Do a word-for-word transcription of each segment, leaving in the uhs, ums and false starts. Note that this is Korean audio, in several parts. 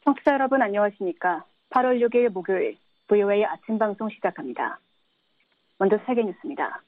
청취자 여러분 안녕하십니까? 팔월 육일 목요일 브이오에이 아침 방송 시작합니다. 먼저 세계 뉴스입니다.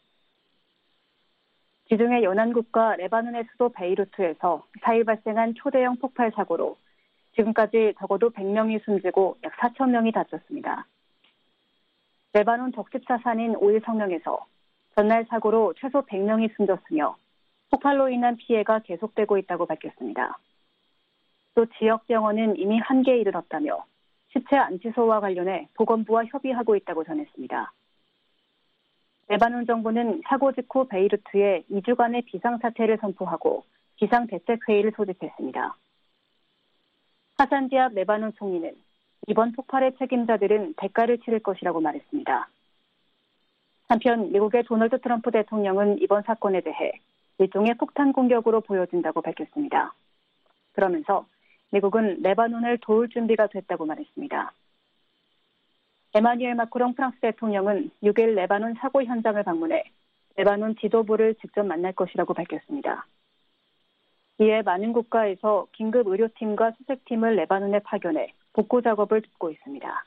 지중해 연안국가 레바논의 수도 베이루트에서 사일 발생한 초대형 폭발 사고로 지금까지 적어도 백 명이 숨지고 약 사천 명이 다쳤습니다. 레바논 적십사산인 오일 성명에서 전날 사고로 최소 백 명이 숨졌으며 폭발로 인한 피해가 계속되고 있다고 밝혔습니다. 또 지역 병원은 이미 한계에 이르렀다며 시체 안치소와 관련해 보건부와 협의하고 있다고 전했습니다. 레바논 정부는 사고 직후 베이루트에 이 주간의 비상사태를 선포하고 비상대책회의를 소집했습니다. 하산 디압 레바논 총리는 이번 폭발의 책임자들은 대가를 치를 것이라고 말했습니다. 한편 미국의 도널드 트럼프 대통령은 이번 사건에 대해 일종의 폭탄 공격으로 보여진다고 밝혔습니다. 그러면서 미국은 레바논을 도울 준비가 됐다고 말했습니다. 에마뉘엘 마크롱 프랑스 대통령은 육일 레바논 사고 현장을 방문해 레바논 지도부를 직접 만날 것이라고 밝혔습니다. 이에 많은 국가에서 긴급 의료팀과 수색팀을 레바논에 파견해 복구 작업을 돕고 있습니다.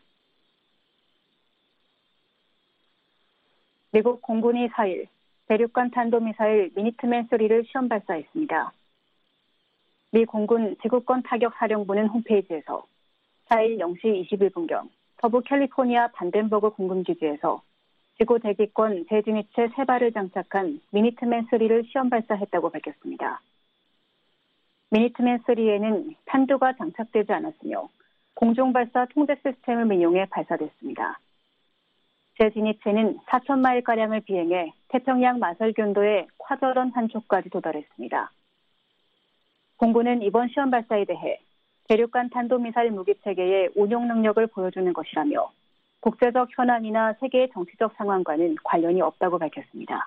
미국 공군이 사일 대륙간 탄도미사일 미니트맨 쓰리를 시험 발사했습니다. 미 공군 지구권 타격 사령부는 홈페이지에서 사일 영 시 이십일 분경 서부 캘리포니아 반덴버그 공군기지에서 지구 대기권 재진입체 세 발을 장착한 미니트맨 쓰리를 시험 발사했다고 밝혔습니다. 미니트맨 쓰리에는 탄두가 장착되지 않았으며 공중발사 통제 시스템을 민용해 발사됐습니다. 재진입체는 사천 마일가량을 비행해 태평양 마설균도의 콰저런 한쪽까지 도달했습니다. 공군은 이번 시험 발사에 대해 대륙간 탄도미사일 무기체계의 운용 능력을 보여주는 것이라며 국제적 현안이나 세계의 정치적 상황과는 관련이 없다고 밝혔습니다.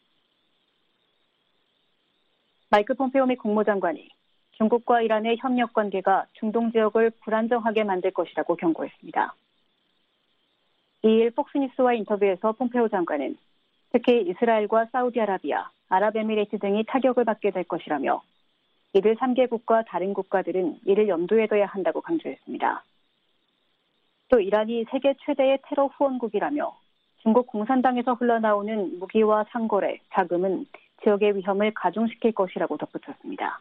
마이크 폼페오 미 국무장관이 중국과 이란의 협력 관계가 중동 지역을 불안정하게 만들 것이라고 경고했습니다. 이일 폭스뉴스와 인터뷰에서 폼페오 장관은 특히 이스라엘과 사우디아라비아, 아랍에미레이트 등이 타격을 받게 될 것이라며 이들 삼 개국과 다른 국가들은 이를 염두에 둬야 한다고 강조했습니다. 또 이란이 세계 최대의 테러 후원국이라며 중국 공산당에서 흘러나오는 무기와 상거래, 자금은 지역의 위험을 가중시킬 것이라고 덧붙였습니다.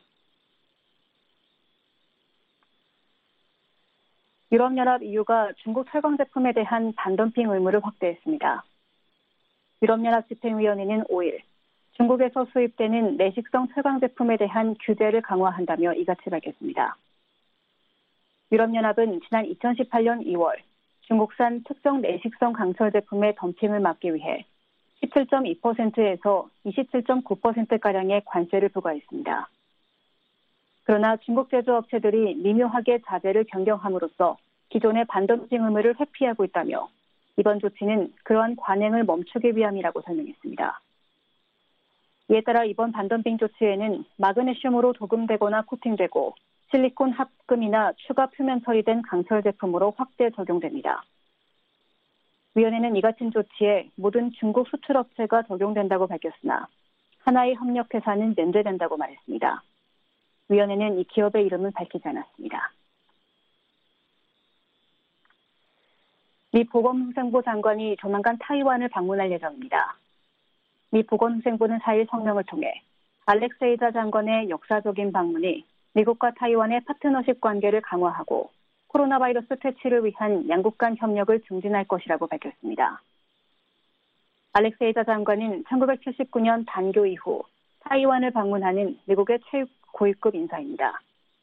유럽연합 이유가 중국 철강 제품에 대한 반덤핑 의무를 확대했습니다. 유럽연합 집행위원회는 오일 중국에서 수입되는 내식성 철강 제품에 대한 규제를 강화한다며 이같이 밝혔습니다. 유럽연합은 지난 이천십팔년 이월 중국산 특정 내식성 강철 제품의 덤핑을 막기 위해 십칠 점 이 퍼센트에서 이십칠 점 구 퍼센트가량의 관세를 부과했습니다. 그러나 중국 제조업체들이 미묘하게 자재를 변경함으로써 기존의 반덤핑 의무를 회피하고 있다며 이번 조치는 그러한 관행을 멈추기 위함이라고 설명했습니다. 이에 따라 이번 반덤핑 조치에는 마그네슘으로 도금되거나 코팅되고 실리콘 합금이나 추가 표면 처리된 강철 제품으로 확대 적용됩니다. 위원회는 이 같은 조치에 모든 중국 수출업체가 적용된다고 밝혔으나 하나의 협력회사는 면제된다고 말했습니다. 위원회는 이 기업의 이름은 밝히지 않았습니다. 미 보건복지부 장관이 조만간 타이완을 방문할 예정입니다. 미 보건복지부는 사일 성명을 통해 알렉세이자 장관의 역사적인 방문이 미국과 타이완의 파트너십 관계를 강화하고 코로나 바이러스 퇴치를 위한 양국 간 협력을 증진할 것이라고 밝혔습니다. 알렉세이자 장관은 천구백칠십구년 반교 이후 타이완을 방문하는 미국의 최고위급 인사입니다.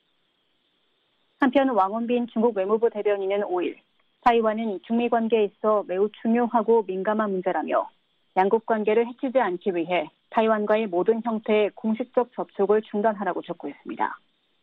한편 왕원빈 중국 외무부 대변인은 오일 타이완은 중미 관계에 있어 매우 중요하고 민감한 문제라며 양국 관계를 해치지 않기 위해 타이완과의 모든 형태의 공식적 접촉을 중단하라고 촉구했습니다.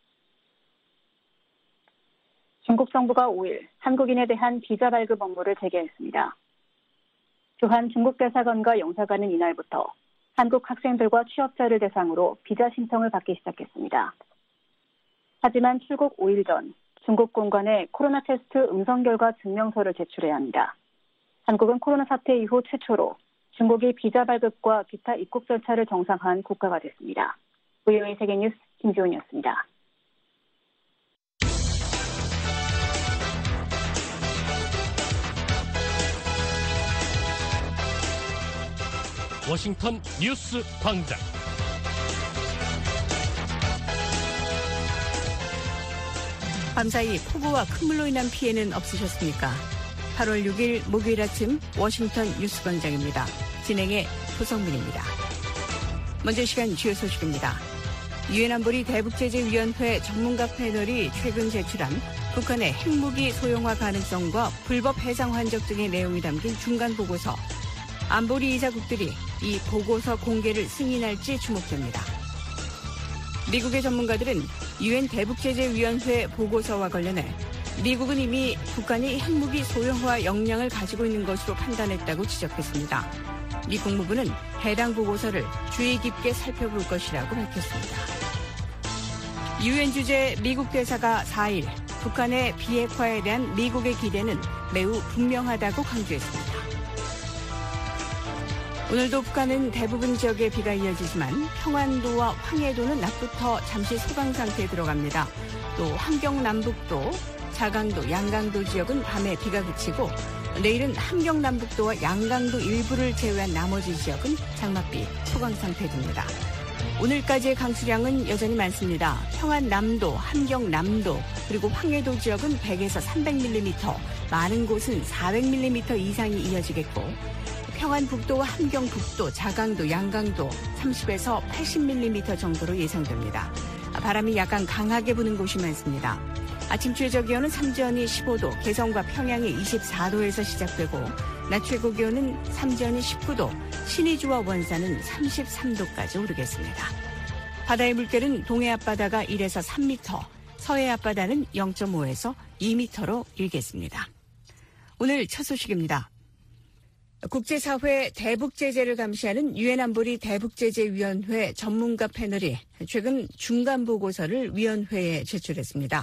중국 정부가 오일 한국인에 대한 비자 발급 업무를 재개했습니다. 주한 중국 대사관과 영사관은 이날부터 한국 학생들과 취업자를 대상으로 비자 신청을 받기 시작했습니다. 하지만 출국 오 일 전 중국 공관에 코로나 테스트 음성 결과 증명서를 제출해야 합니다. 한국은 코로나 사태 이후 최초로 중국이 비자 발급과 기타 입국 절차를 정상화한 국가가 됐습니다. 브이오에이 세계뉴스 김지훈이었습니다. 워싱턴 뉴스 광장. 밤사이 폭우와 큰 물로 인한 피해는 없으셨습니까? 팔월 육일 목요일 아침 워싱턴 뉴스 광장입니다. 진행의 조성민입니다. 먼저 시간 주요 소식입니다. 유엔 안보리 대북제재위원회 전문가 패널이 최근 제출한 북한의 핵무기 소형화 가능성과 불법 해상 환적 등의 내용이 담긴 중간 보고서. 안보리 이사국들이 이 보고서 공개를 승인할지 주목됩니다. 미국의 전문가들은 유엔 대북제재위원회 보고서와 관련해 미국은 이미 북한이 핵무기 소형화 역량을 가지고 있는 것으로 판단했다고 지적했습니다. 미 국무부는 해당 보고서를 주의 깊게 살펴볼 것이라고 밝혔습니다. 유엔 주재 미국 대사가 사일 북한의 비핵화에 대한 미국의 기대는 매우 분명하다고 강조했습니다. 오늘도 북한은 대부분 지역에 비가 이어지지만 평안도와 황해도는 낮부터 잠시 소강 상태에 들어갑니다. 또 함경남북도, 자강도, 양강도 지역은 밤에 비가 그치고 내일은 함경남북도와 양강도 일부를 제외한 나머지 지역은 장맛비, 소강 상태에 듭니다. 오늘까지의 강수량은 여전히 많습니다. 평안남도, 함경남도, 그리고 황해도 지역은 백에서 삼백 밀리미터, 많은 곳은 사백 밀리미터 이상이 이어지겠고 평안북도와 함경북도, 자강도, 양강도 삼십에서 팔십 밀리미터 정도로 예상됩니다. 바람이 약간 강하게 부는 곳이 많습니다. 아침 최저 기온은 삼전이 십오도, 개성과 평양이 이십사도에서 시작되고 낮 최고 기온은 삼전이 십구도, 신의주와 원산은 삼십삼도까지 오르겠습니다. 바다의 물결은 동해 앞바다가 일에서 삼 미터, 서해 앞바다는 영점오에서 이 미터로 일겠습니다. 오늘 첫 소식입니다. 국제사회 대북제재를 감시하는 유엔 안보리 대북제재위원회 전문가 패널이 최근 중간 보고서를 위원회에 제출했습니다.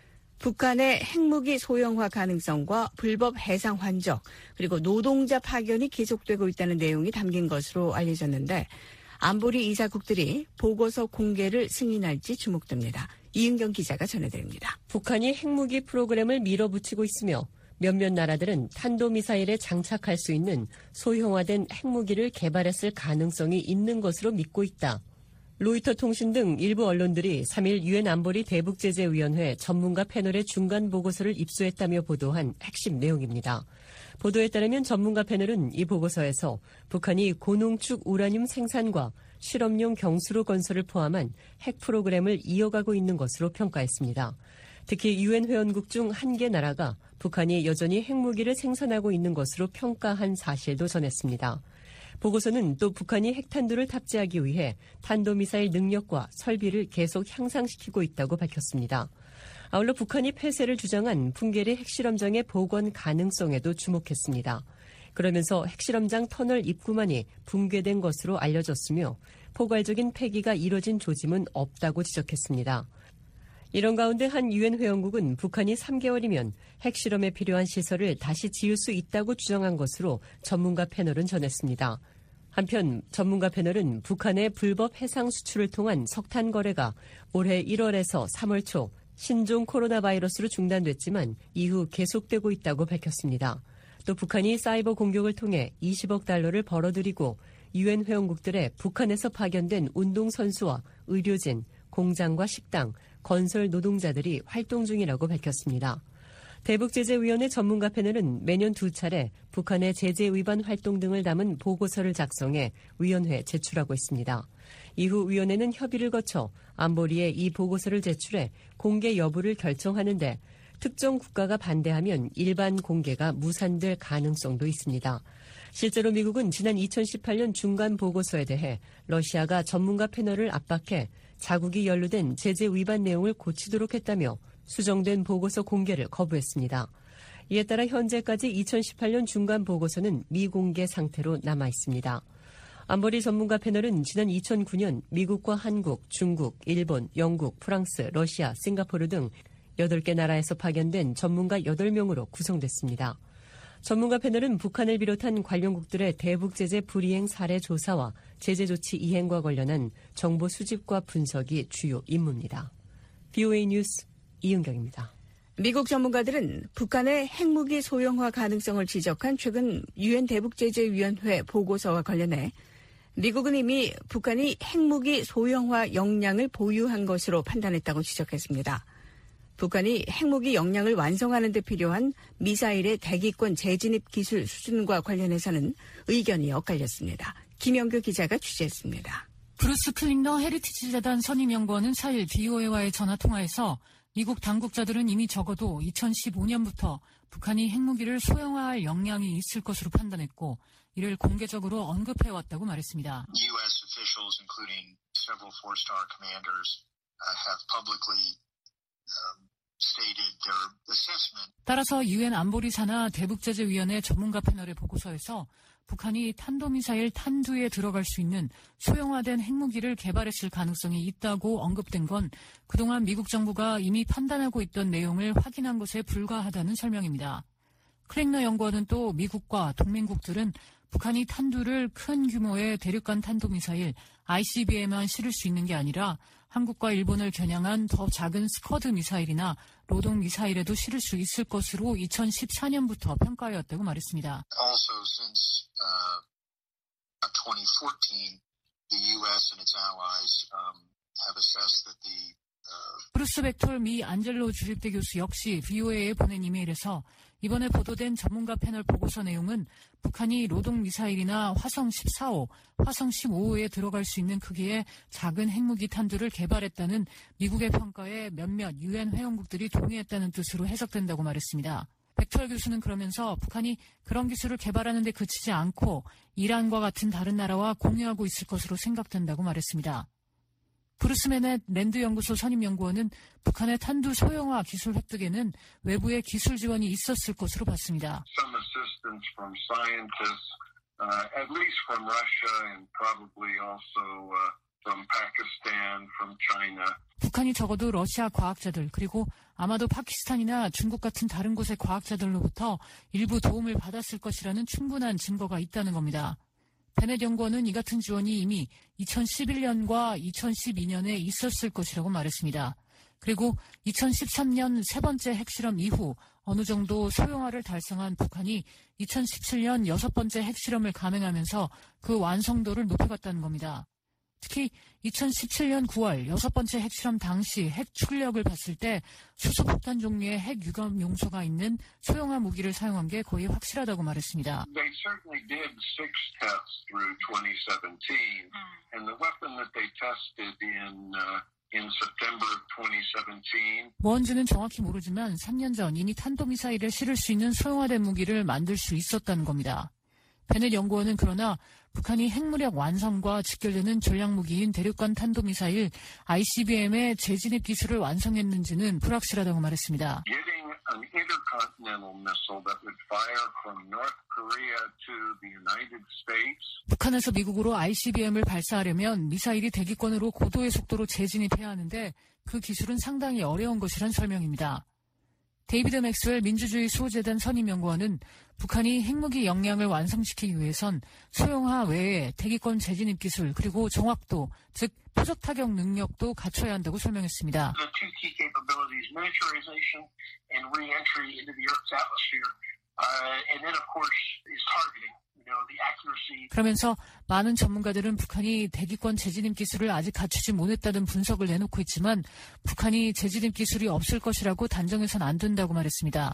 북한의 핵무기 소형화 가능성과 불법 해상 환적, 그리고 노동자 파견이 계속되고 있다는 내용이 담긴 것으로 알려졌는데 안보리 이사국들이 보고서 공개를 승인할지 주목됩니다. 이은경 기자가 전해드립니다. 북한이 핵무기 프로그램을 밀어붙이고 있으며 몇몇 나라들은 탄도미사일에 장착할 수 있는 소형화된 핵무기를 개발했을 가능성이 있는 것으로 믿고 있다. 로이터 통신 등 일부 언론들이 삼일 유엔 안보리 대북제재위원회 전문가 패널의 중간 보고서를 입수했다며 보도한 핵심 내용입니다. 보도에 따르면 전문가 패널은 이 보고서에서 북한이 고농축 우라늄 생산과 실험용 경수로 건설을 포함한 핵 프로그램을 이어가고 있는 것으로 평가했습니다. 특히 유엔 회원국 중 한 개 나라가 북한이 여전히 핵무기를 생산하고 있는 것으로 평가한 사실도 전했습니다. 보고서는 또 북한이 핵탄두를 탑재하기 위해 탄도미사일 능력과 설비를 계속 향상시키고 있다고 밝혔습니다. 아울러 북한이 폐쇄를 주장한 풍계리 핵실험장의 복원 가능성에도 주목했습니다. 그러면서 핵실험장 터널 입구만이 붕괴된 것으로 알려졌으며 포괄적인 폐기가 이뤄진 조짐은 없다고 지적했습니다. 이런 가운데 한 유엔 회원국은 북한이 삼 개월이면 핵실험에 필요한 시설을 다시 지을 수 있다고 주장한 것으로 전문가 패널은 전했습니다. 한편 전문가 패널은 북한의 불법 해상 수출을 통한 석탄 거래가 올해 일월에서 삼월 초 신종 코로나 바이러스로 중단됐지만 이후 계속되고 있다고 밝혔습니다. 또 북한이 사이버 공격을 통해 이십억 달러를 벌어들이고 유엔 회원국들의 북한에서 파견된 운동선수와 의료진, 공장과 식당, 건설 노동자들이 활동 중이라고 밝혔습니다. 대북제재위원회 전문가 패널은 매년 두 차례 북한의 제재 위반 활동 등을 담은 보고서를 작성해 위원회에 제출하고 있습니다. 이후 위원회는 협의를 거쳐 안보리에 이 보고서를 제출해 공개 여부를 결정하는데 특정 국가가 반대하면 일반 공개가 무산될 가능성도 있습니다. 실제로 미국은 지난 이천십팔년 중간 보고서에 대해 러시아가 전문가 패널을 압박해 자국이 연루된 제재 위반 내용을 고치도록 했다며 수정된 보고서 공개를 거부했습니다. 이에 따라 현재까지 이천십팔년 중간 보고서는 미공개 상태로 남아 있습니다. 안보리 전문가 패널은 지난 이천구년 미국과 한국, 중국, 일본, 영국, 프랑스, 러시아, 싱가포르 등 여덟 개 나라에서 파견된 전문가 여덟 명으로 구성됐습니다. 전문가 패널은 북한을 비롯한 관련국들의 대북제재 불이행 사례 조사와 제재 조치 이행과 관련한 정보 수집과 분석이 주요 임무입니다. 비오에이 뉴스 이은경입니다. 미국 전문가들은 북한의 핵무기 소형화 가능성을 지적한 최근 유엔 대북제재위원회 보고서와 관련해 미국은 이미 북한이 핵무기 소형화 역량을 보유한 것으로 판단했다고 지적했습니다. 북한이 핵무기 역량을 완성하는 데 필요한 미사일의 대기권 재진입 기술 수준과 관련해서는 의견이 엇갈렸습니다. 김영규 기자가 취재했습니다. 브루스 클링너 헤리티지 재단 선임연구원은 사 일 비오에이와의 전화통화에서 미국 당국자들은 이미 적어도 이천십오 년부터 북한이 핵무기를 소형화할 역량이 있을 것으로 판단했고 이를 공개적으로 언급해왔다고 말했습니다. U S officials, including several four-star commanders, have publicly stated their assessment. 따라서 유엔 안보리 산하 대북제재위원회 전문가 패널의 보고서에서 북한이 탄도미사일 탄두에 들어갈 수 있는 소형화된 핵무기를 개발했을 가능성이 있다고 언급된 건 그동안 미국 정부가 이미 판단하고 있던 내용을 확인한 것에 불과하다는 설명입니다. 클랭너 연구원은 또 미국과 동맹국들은 북한이 탄두를 큰 규모의 대륙간 탄도미사일 아이씨비엠에만 실을 수 있는 게 아니라 한국과 일본을 겨냥한 더 작은 스커드 미사일이나 로동 미사일에도 실을 수 있을 것으로 이천십사 년부터 평가해왔다고 말했습니다. Also, since uh, twenty fourteen, the U S and its allies um, have assessed that the uh... 브루스 벡톨 미 안젤로 주립대 교수 역시 비오에이에 보낸 이메일에서 이번에 보도된 전문가 패널 보고서 내용은 북한이 로동 미사일이나 화성 십사 호, 화성 십오 호에 들어갈 수 있는 크기의 작은 핵무기 탄두를 개발했다는 미국의 평가에 몇몇 유엔 회원국들이 동의했다는 뜻으로 해석된다고 말했습니다. 벡톨 교수는 그러면서 북한이 그런 기술을 개발하는 데 그치지 않고 이란과 같은 다른 나라와 공유하고 있을 것으로 생각된다고 말했습니다. 브루스 메넷 랜드 연구소 선임 연구원은 북한의 탄두 소형화 기술 획득에는 외부의 기술 지원이 있었을 것으로 봤습니다. Some assistance from scientists, uh, at least from Russia and probably also uh, from Pakistan, from China. 북한이 적어도 러시아 과학자들 그리고 아마도 파키스탄이나 중국 같은 다른 곳의 과학자들로부터 일부 도움을 받았을 것이라는 충분한 증거가 있다는 겁니다. 베넷 연구원은 이 같은 지원이 이미 이천십일 년과 이천십이 년에 있었을 것이라고 말했습니다. 그리고 이천십삼 년 세 번째 핵실험 이후 어느 정도 소형화를 달성한 북한이 이천십칠 년 여섯 번째 핵실험을 감행하면서 그 완성도를 높여갔다는 겁니다. 특히 이천십칠 년 구월 여섯 번째 핵실험 당시 핵 출력을 봤을 때 수소폭탄 종류의 핵 유감 용소가 있는 소형화 무기를 사용한 게 거의 확실하다고 말했습니다. They certainly did six tests through twenty seventeen, and the weapon that they tested in uh, in September twenty seventeen. 뭔지는 정확히 모르지만 삼 년 전 이미 탄도미사일에 실을 수 있는 소형화된 무기를 만들 수 있었다는 겁니다. 베넷 연구원은 그러나 북한이 핵무력 완성과 직결되는 전략무기인 대륙간 탄도미사일 아이씨비엠의 재진입 기술을 완성했는지는 불확실하다고 말했습니다. Getting an intercontinental missile that would fire from North Korea to the United States. 북한에서 미국으로 아이씨비엠을 발사하려면 미사일이 대기권으로 고도의 속도로 재진입해야 하는데 그 기술은 상당히 어려운 것이란 설명입니다. 데이비드 맥스웰 민주주의 수호재단 선임연구원은 북한이 핵무기 역량을 완성시키기 위해선 소형화 외에 대기권 재진입 기술 그리고 정확도, 즉 표적 타격 능력도 갖춰야 한다고 설명했습니다. The two key capabilities, miniaturization and re-entry into the Earth's atmosphere, uh, and then of course is targeting. 그러면서 많은 전문가들은 북한이 대기권 재진입 기술을 아직 갖추지 못했다는 분석을 내놓고 있지만 북한이 재진입 기술이 없을 것이라고 단정해서는 안 된다고 말했습니다.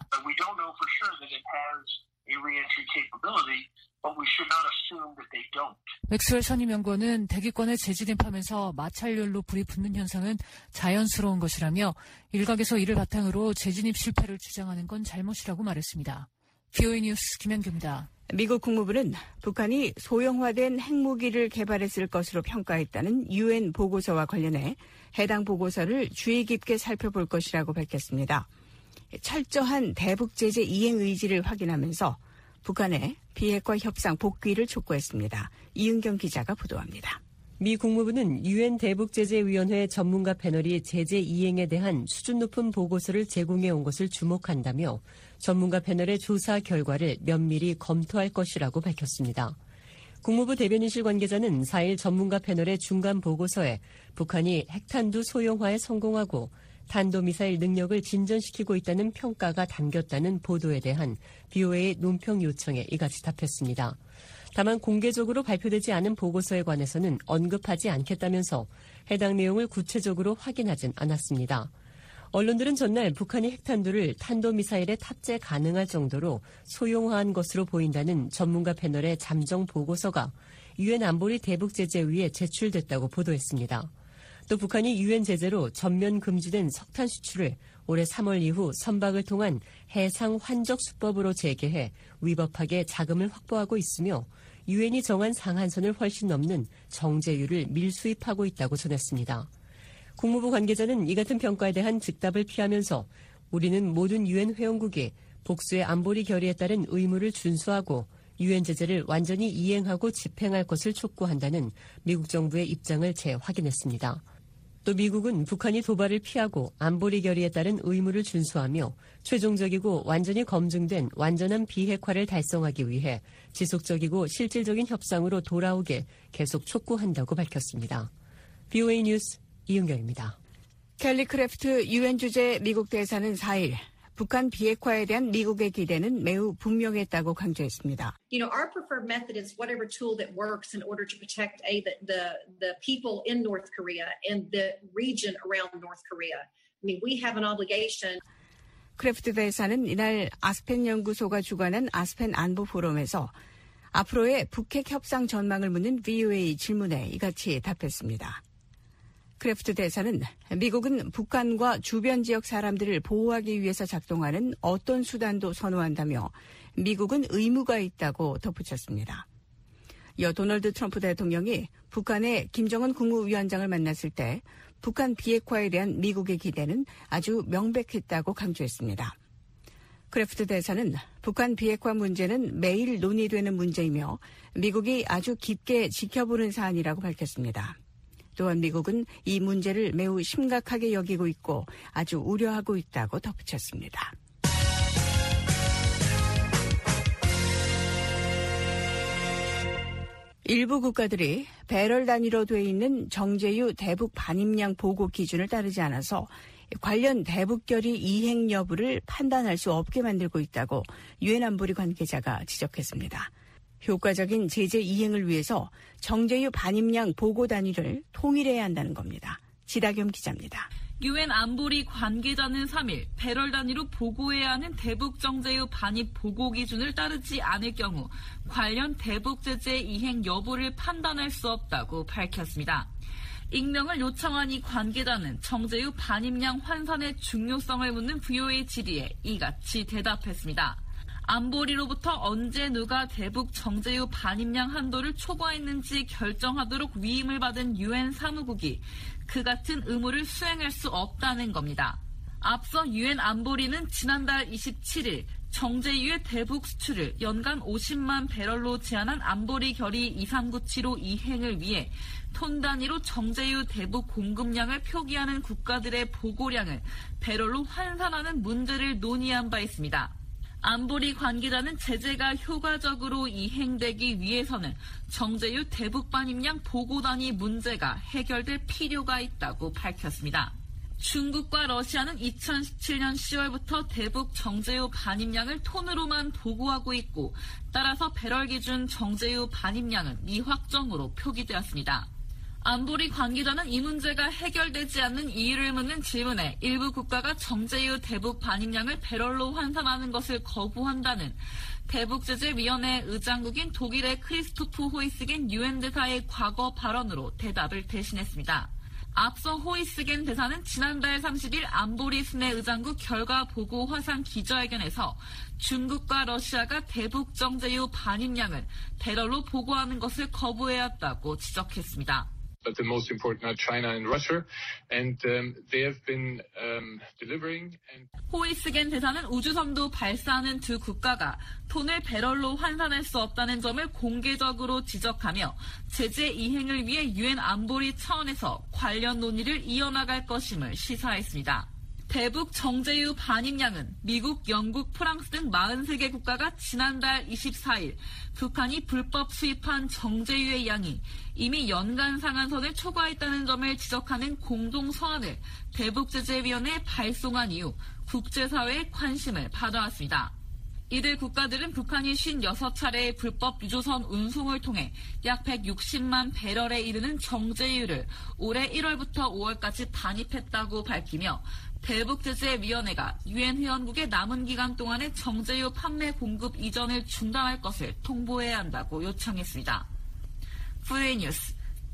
맥스웰 선임연구원은 대기권에 재진입하면서 마찰열로 불이 붙는 현상은 자연스러운 것이라며 일각에서 이를 바탕으로 재진입 실패를 주장하는 건 잘못이라고 말했습니다. 비오에이 뉴스 김현규입니다. 미국 국무부는 북한이 소형화된 핵무기를 개발했을 것으로 평가했다는 유엔 보고서와 관련해 해당 보고서를 주의 깊게 살펴볼 것이라고 밝혔습니다. 철저한 대북제재 이행 의지를 확인하면서 북한의 비핵화 협상 복귀를 촉구했습니다. 이은경 기자가 보도합니다. 미 국무부는 유엔 대북제재위원회 전문가 패널이 제재 이행에 대한 수준 높은 보고서를 제공해 온 것을 주목한다며 전문가 패널의 조사 결과를 면밀히 검토할 것이라고 밝혔습니다. 국무부 대변인실 관계자는 사 일 전문가 패널의 중간 보고서에 북한이 핵탄두 소형화에 성공하고 탄도미사일 능력을 진전시키고 있다는 평가가 담겼다는 보도에 대한 비오에이 논평 요청에 이같이 답했습니다. 다만 공개적으로 발표되지 않은 보고서에 관해서는 언급하지 않겠다면서 해당 내용을 구체적으로 확인하진 않았습니다. 언론들은 전날 북한이 핵탄두를 탄도미사일에 탑재 가능할 정도로 소형화한 것으로 보인다는 전문가 패널의 잠정 보고서가 유엔 안보리 대북제재위에 제출됐다고 보도했습니다. 또 북한이 유엔 제재로 전면 금지된 석탄 수출을 올해 삼월 이후 선박을 통한 해상 환적 수법으로 재개해 위법하게 자금을 확보하고 있으며 유엔이 정한 상한선을 훨씬 넘는 정제유를 밀수입하고 있다고 전했습니다. 국무부 관계자는 이 같은 평가에 대한 즉답을 피하면서 우리는 모든 유엔 회원국이 복수의 안보리 결의에 따른 의무를 준수하고 유엔 제재를 완전히 이행하고 집행할 것을 촉구한다는 미국 정부의 입장을 재확인했습니다. 또 미국은 북한이 도발을 피하고 안보리 결의에 따른 의무를 준수하며 최종적이고 완전히 검증된 완전한 비핵화를 달성하기 위해 지속적이고 실질적인 협상으로 돌아오게 계속 촉구한다고 밝혔습니다. 브이오에이 뉴스 이은경입니다. 켈리 크래프트 유엔 주재 미국 대사는 사 일 북한 비핵화에 대한 미국의 기대는 매우 분명했다고 강조했습니다. You know, our preferred method is whatever tool that works in order to protect a, the, the, the people in North Korea and the region around North Korea. I mean, we have an obligation. 크래프트 대사는 이날 아스펜 연구소가 주관한 아스펜 안보 포럼에서 앞으로의 북핵 협상 전망을 묻는 브이오에이 질문에 이같이 답했습니다. 크래프트 대사는 미국은 북한과 주변 지역 사람들을 보호하기 위해서 작동하는 어떤 수단도 선호한다며 미국은 의무가 있다고 덧붙였습니다. 여 도널드 트럼프 대통령이 북한의 김정은 국무위원장을 만났을 때 북한 비핵화에 대한 미국의 기대는 아주 명백했다고 강조했습니다. 크래프트 대사는 북한 비핵화 문제는 매일 논의되는 문제이며 미국이 아주 깊게 지켜보는 사안이라고 밝혔습니다. 또한 미국은 이 문제를 매우 심각하게 여기고 있고 아주 우려하고 있다고 덧붙였습니다. 일부 국가들이 배럴 단위로 돼 있는 정제유 대북 반입량 보고 기준을 따르지 않아서 관련 대북 결의 이행 여부를 판단할 수 없게 만들고 있다고 유엔 안보리 관계자가 지적했습니다. 효과적인 제재 이행을 위해서 정제유 반입량 보고 단위를 통일해야 한다는 겁니다. 지다겸 기자입니다. 유엔 안보리 관계자는 삼 일 배럴 단위로 보고해야 하는 대북 정제유 반입 보고 기준을 따르지 않을 경우 관련 대북 제재 이행 여부를 판단할 수 없다고 밝혔습니다. 익명을 요청한 이 관계자는 정제유 반입량 환산의 중요성을 묻는 브이오에이 질의에 이같이 대답했습니다. 안보리로부터 언제 누가 대북 정제유 반입량 한도를 초과했는지 결정하도록 위임을 받은 유엔 사무국이 그 같은 의무를 수행할 수 없다는 겁니다. 앞서 유엔 안보리는 지난달 이십칠 일 정제유의 대북 수출을 연간 오십만 배럴로 제한한 안보리 결의 이삼구칠오 이행을 위해 톤 단위로 정제유 대북 공급량을 표기하는 국가들의 보고량을 배럴로 환산하는 문제를 논의한 바 있습니다. 안보리 관계자는 제재가 효과적으로 이행되기 위해서는 정제유 대북 반입량 보고 단위 문제가 해결될 필요가 있다고 밝혔습니다. 중국과 러시아는 이천십칠 년 시월부터 대북 정제유 반입량을 톤으로만 보고하고 있고 따라서 배럴 기준 정제유 반입량은 미확정으로 표기되었습니다. 안보리 관계자는 이 문제가 해결되지 않는 이유를 묻는 질문에 일부 국가가 정제유 대북 반입량을 배럴로 환산하는 것을 거부한다는 대북제재위원회 의장국인 독일의 크리스토프 호이스겐 유엔 대사의 과거 발언으로 대답을 대신했습니다. 앞서 호이스겐 대사는 지난달 삼십 일 안보리 순회 의장국 결과 보고 화상 기자회견에서 중국과 러시아가 대북 정제유 반입량을 배럴로 보고하는 것을 거부해왔다고 지적했습니다. But the most important are China and Russia, and um, they have been um, delivering. And... 호이스겐 대사는 우주선도 발사하는 두 국가가 톤을 배럴로 환산할 수 없다는 점을 공개적으로 지적하며 제재 이행을 위해 유엔 안보리 차원에서 관련 논의를 이어나갈 것임을 시사했습니다. 대북 정제유 반입량은 미국, 영국, 프랑스 등 사십삼 개 국가가 지난달 이십사 일 북한이 불법 수입한 정제유의 양이 이미 연간 상한선을 초과했다는 점을 지적하는 공동 서한을 대북제재위원회에 발송한 이후 국제사회의 관심을 받아왔습니다. 이들 국가들은 북한이 오십육 차례의 불법 유조선 운송을 통해 약 백육십만 배럴에 이르는 정제유를 올해 일월부터 오월까지 반입했다고 밝히며 대북제재위원회가 유엔 회원국의 남은 기간 동안의 정제유 판매 공급 이전을 중단할 것을 통보해야 한다고 요청했습니다. 프리웨이 뉴스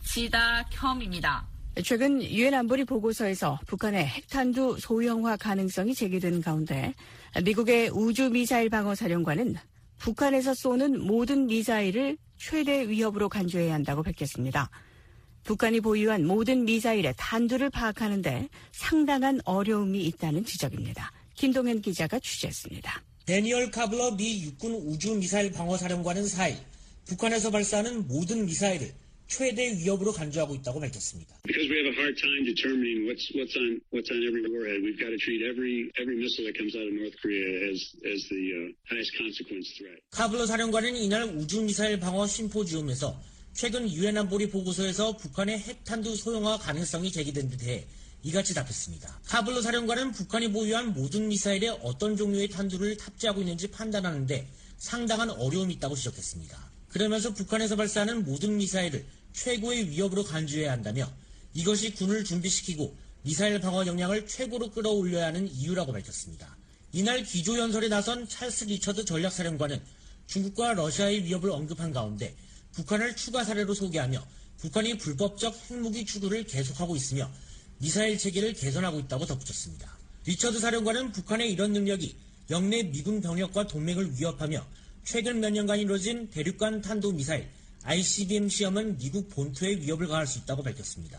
지다켬입니다. 최근 유엔 안보리 보고서에서 북한의 핵탄두 소형화 가능성이 제기된 가운데 미국의 우주미사일 방어사령관은 북한에서 쏘는 모든 미사일을 최대 위협으로 간주해야 한다고 밝혔습니다. 북한이 보유한 모든 미사일의 탄두를 파악하는 데 상당한 어려움이 있다는 지적입니다. 김동현 기자가 취재했습니다. 데니얼 카블러 미 육군 우주미사일 방어사령관은 사일 북한에서 발사하는 모든 미사일을 최대 위협으로 간주하고 있다고 밝혔습니다. Because we have a hard time determining what's what's on what's on every warhead, we've got to treat every every missile that comes out of North Korea as as the uh, highest consequence threat. 카블러 사령관은 이날 우주미사일 방어 심포지움에서 최근 유엔 안보리 보고서에서 북한의 핵탄두 소형화 가능성이 제기된 데 대해 이같이 답했습니다. 카블러 사령관은 북한이 보유한 모든 미사일에 어떤 종류의 탄두를 탑재하고 있는지 판단하는 데 상당한 어려움이 있다고 지적했습니다. 그러면서 북한에서 발사하는 모든 미사일을 최고의 위협으로 간주해야 한다며 이것이 군을 준비시키고 미사일 방어 역량을 최고로 끌어올려야 하는 이유라고 밝혔습니다. 이날 기조연설에 나선 찰스 리처드 전략사령관은 중국과 러시아의 위협을 언급한 가운데 북한을 추가 사례로 소개하며 북한이 불법적 핵무기 추구를 계속하고 있으며 미사일 체계를 개선하고 있다고 덧붙였습니다. 리처드 사령관은 북한의 이런 능력이 영내 미군 병력과 동맹을 위협하며 최근 몇 년간 이루어진 대륙간 탄도미사일 아이씨비엠 시험은 미국 본토에 위협을 가할 수 있다고 밝혔습니다.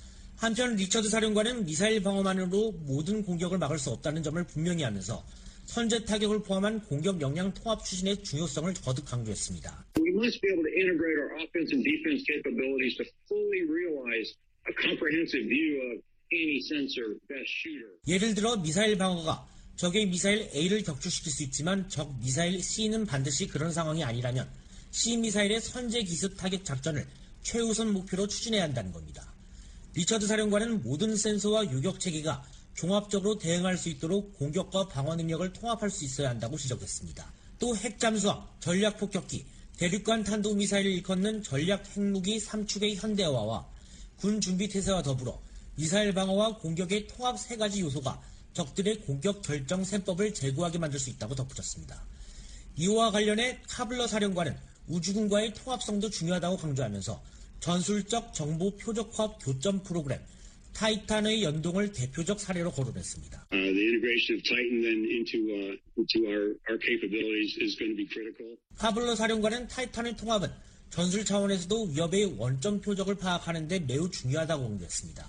한편 리처드 사령관은 미사일 방어만으로 모든 공격을 막을 수 없다는 점을 분명히 하면서 선제 타격을 포함한 공격 역량 통합 추진의 중요성을 거듭 강조했습니다. We must be able to integrate our offense and defense capabilities to fully realize a comprehensive view of any sensor best shooter. 예를 들어 미사일 방어가 적의 미사일 A를 격추시킬 수 있지만 적 미사일 C는 반드시 그런 상황이 아니라면 C 미사일의 선제 기습 타격 작전을 최우선 목표로 추진해야 한다는 겁니다. 리처드 사령관은 모든 센서와 요격 체계가 종합적으로 대응할 수 있도록 공격과 방어 능력을 통합할 수 있어야 한다고 지적했습니다. 또 핵잠수함, 전략폭격기, 대륙간 탄도미사일을 일컫는 전략 핵무기 삼 축의 현대화와 군 준비 태세와 더불어 미사일 방어와 공격의 통합 세 가지 요소가 적들의 공격 결정 셈법을 제고하게 만들 수 있다고 덧붙였습니다. 이와 관련해 카블러 사령관은 우주군과의 통합성도 중요하다고 강조하면서 전술적 정보 표적화 교점 프로그램 타이탄의 연동을 대표적 사례로 거론했습니다. Uh, the integration of Titan then into uh, into our our capabilities is going to be critical. 카블러 사령관은 타이탄의 통합은 전술 차원에서도 위협의 원점 표적을 파악하는 데 매우 중요하다고 강조했습니다.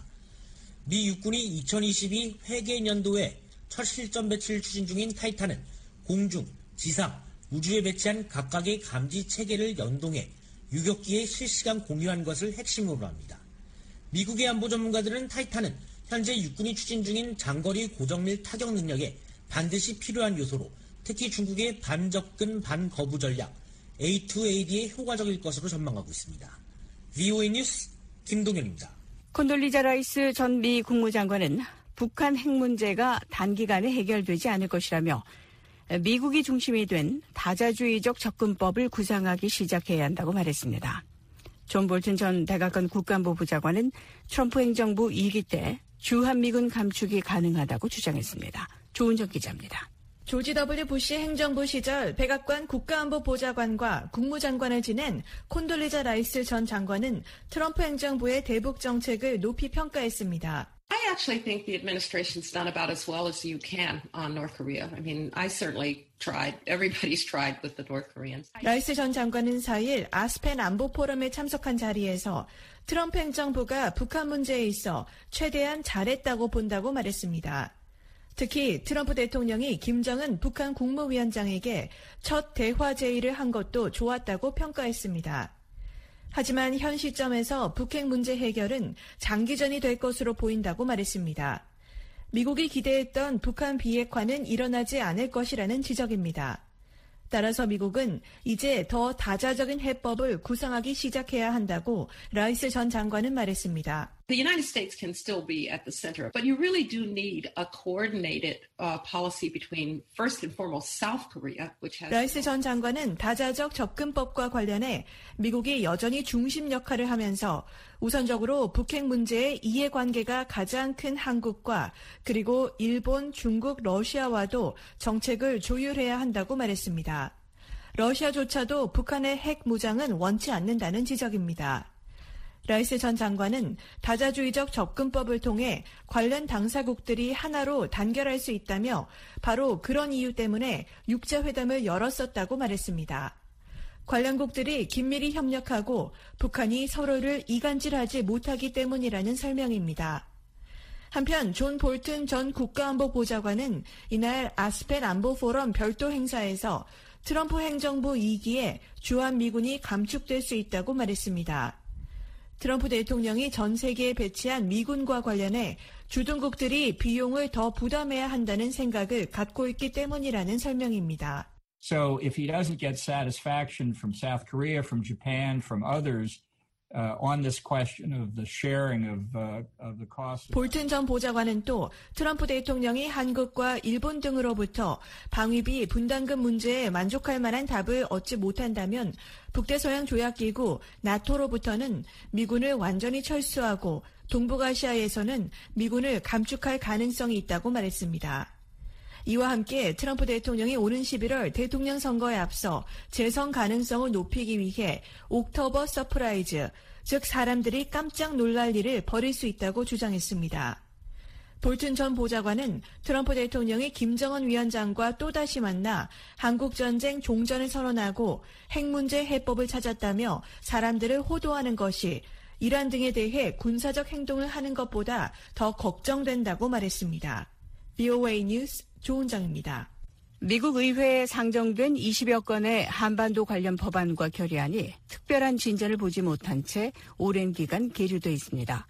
미 육군이 이천이십이 회계연도에 첫 실전 배치를 추진 중인 타이탄은 공중, 지상, 우주에 배치한 각각의 감지 체계를 연동해 유격기에 실시간 공유한 것을 핵심으로 합니다. 미국의 안보 전문가들은 타이탄은 현재 육군이 추진 중인 장거리 고정밀 타격 능력에 반드시 필요한 요소로 특히 중국의 반접근 반거부 전략 에이 투 에이 디에 효과적일 것으로 전망하고 있습니다. 브이오에이 뉴스 김동현입니다. 콘돌리자 라이스 전 미 국무장관은 북한 핵 문제가 단기간에 해결되지 않을 것이라며 미국이 중심이 된 다자주의적 접근법을 구상하기 시작해야 한다고 말했습니다. 존 볼튼 전 백악관 국가안보부 장관은 트럼프 행정부 이 기 때 주한미군 감축이 가능하다고 주장했습니다. 조은정 기자입니다. 조지 더블유 부시 행정부 시절 백악관 국가안보보좌관과 국무장관을 지낸 콘돌리자 라이스 전 장관은 트럼프 행정부의 대북 정책을 높이 평가했습니다. I actually think the administration's done about as well as you can on North Korea. I mean, I certainly tried. Everybody's tried with the North Koreans. 라이스 전 장관은 사일 아스펜 안보 포럼에 참석한 자리에서 트럼프 행정부가 북한 문제에 있어 최대한 잘했다고 본다고 말했습니다. 특히 트럼프 대통령이 김정은 북한 국무위원장에게 첫 대화 제의를 한 것도 좋았다고 평가했습니다. 하지만 현 시점에서 북핵 문제 해결은 장기전이 될 것으로 보인다고 말했습니다. 미국이 기대했던 북한 비핵화는 일어나지 않을 것이라는 지적입니다. 따라서 미국은 이제 더 다자적인 해법을 구상하기 시작해야 한다고 라이스 전 장관은 말했습니다. The United States can still be at the center, but you really do need a coordinated uh, policy between first and foremost South Korea, which has. 라이스 전 장관은 다자적 접근법과 관련해 미국이 여전히 중심 역할을 하면서 우선적으로 북핵 문제의 이해관계가 가장 큰 한국과 그리고 일본, 중국, 러시아와도 정책을 조율해야 한다고 말했습니다. 러시아조차도 북한의 핵 무장은 원치 않는다는 지적입니다. 라이스 전 장관은 다자주의적 접근법을 통해 관련 당사국들이 하나로 단결할 수 있다며 바로 그런 이유 때문에 육자회담을 열었었다고 말했습니다. 관련국들이 긴밀히 협력하고 북한이 서로를 이간질하지 못하기 때문이라는 설명입니다. 한편 존 볼튼 전 국가안보보좌관은 이날 아스펜 안보포럼 별도 행사에서 트럼프 행정부 이 기에 주한미군이 감축될 수 있다고 말했습니다. 트럼프 대통령이 전 세계에 배치한 미군과 관련해 주둔국들이 비용을 더 부담해야 한다는 생각을 갖고 있기 때문이라는 설명입니다. So if he doesn't get satisfaction from South Korea, from Japan, from others uh, on this question of the sharing of, uh, of the cost. 볼튼 전 보좌관은 또 트럼프 대통령이 한국과 일본 등으로부터 방위비 분담금 문제에 만족할 만한 답을 얻지 못한다면 북대서양 조약기구 나토로부터는 미군을 완전히 철수하고 동북아시아에서는 미군을 감축할 가능성이 있다고 말했습니다. 이와 함께 트럼프 대통령이 오는 십일월 대통령 선거에 앞서 재선 가능성을 높이기 위해 옥토버 서프라이즈, 즉 사람들이 깜짝 놀랄 일을 벌일 수 있다고 주장했습니다. 볼튼 전 보좌관은 트럼프 대통령이 김정은 위원장과 또다시 만나 한국전쟁 종전을 선언하고 핵 문제 해법을 찾았다며 사람들을 호도하는 것이 이란 등에 대해 군사적 행동을 하는 것보다 더 걱정된다고 말했습니다. 브이오에이 뉴스 조은정입니다. 미국 의회에 상정된 이십여 건의 한반도 관련 법안과 결의안이 특별한 진전을 보지 못한 채 오랜 기간 계류돼 있습니다.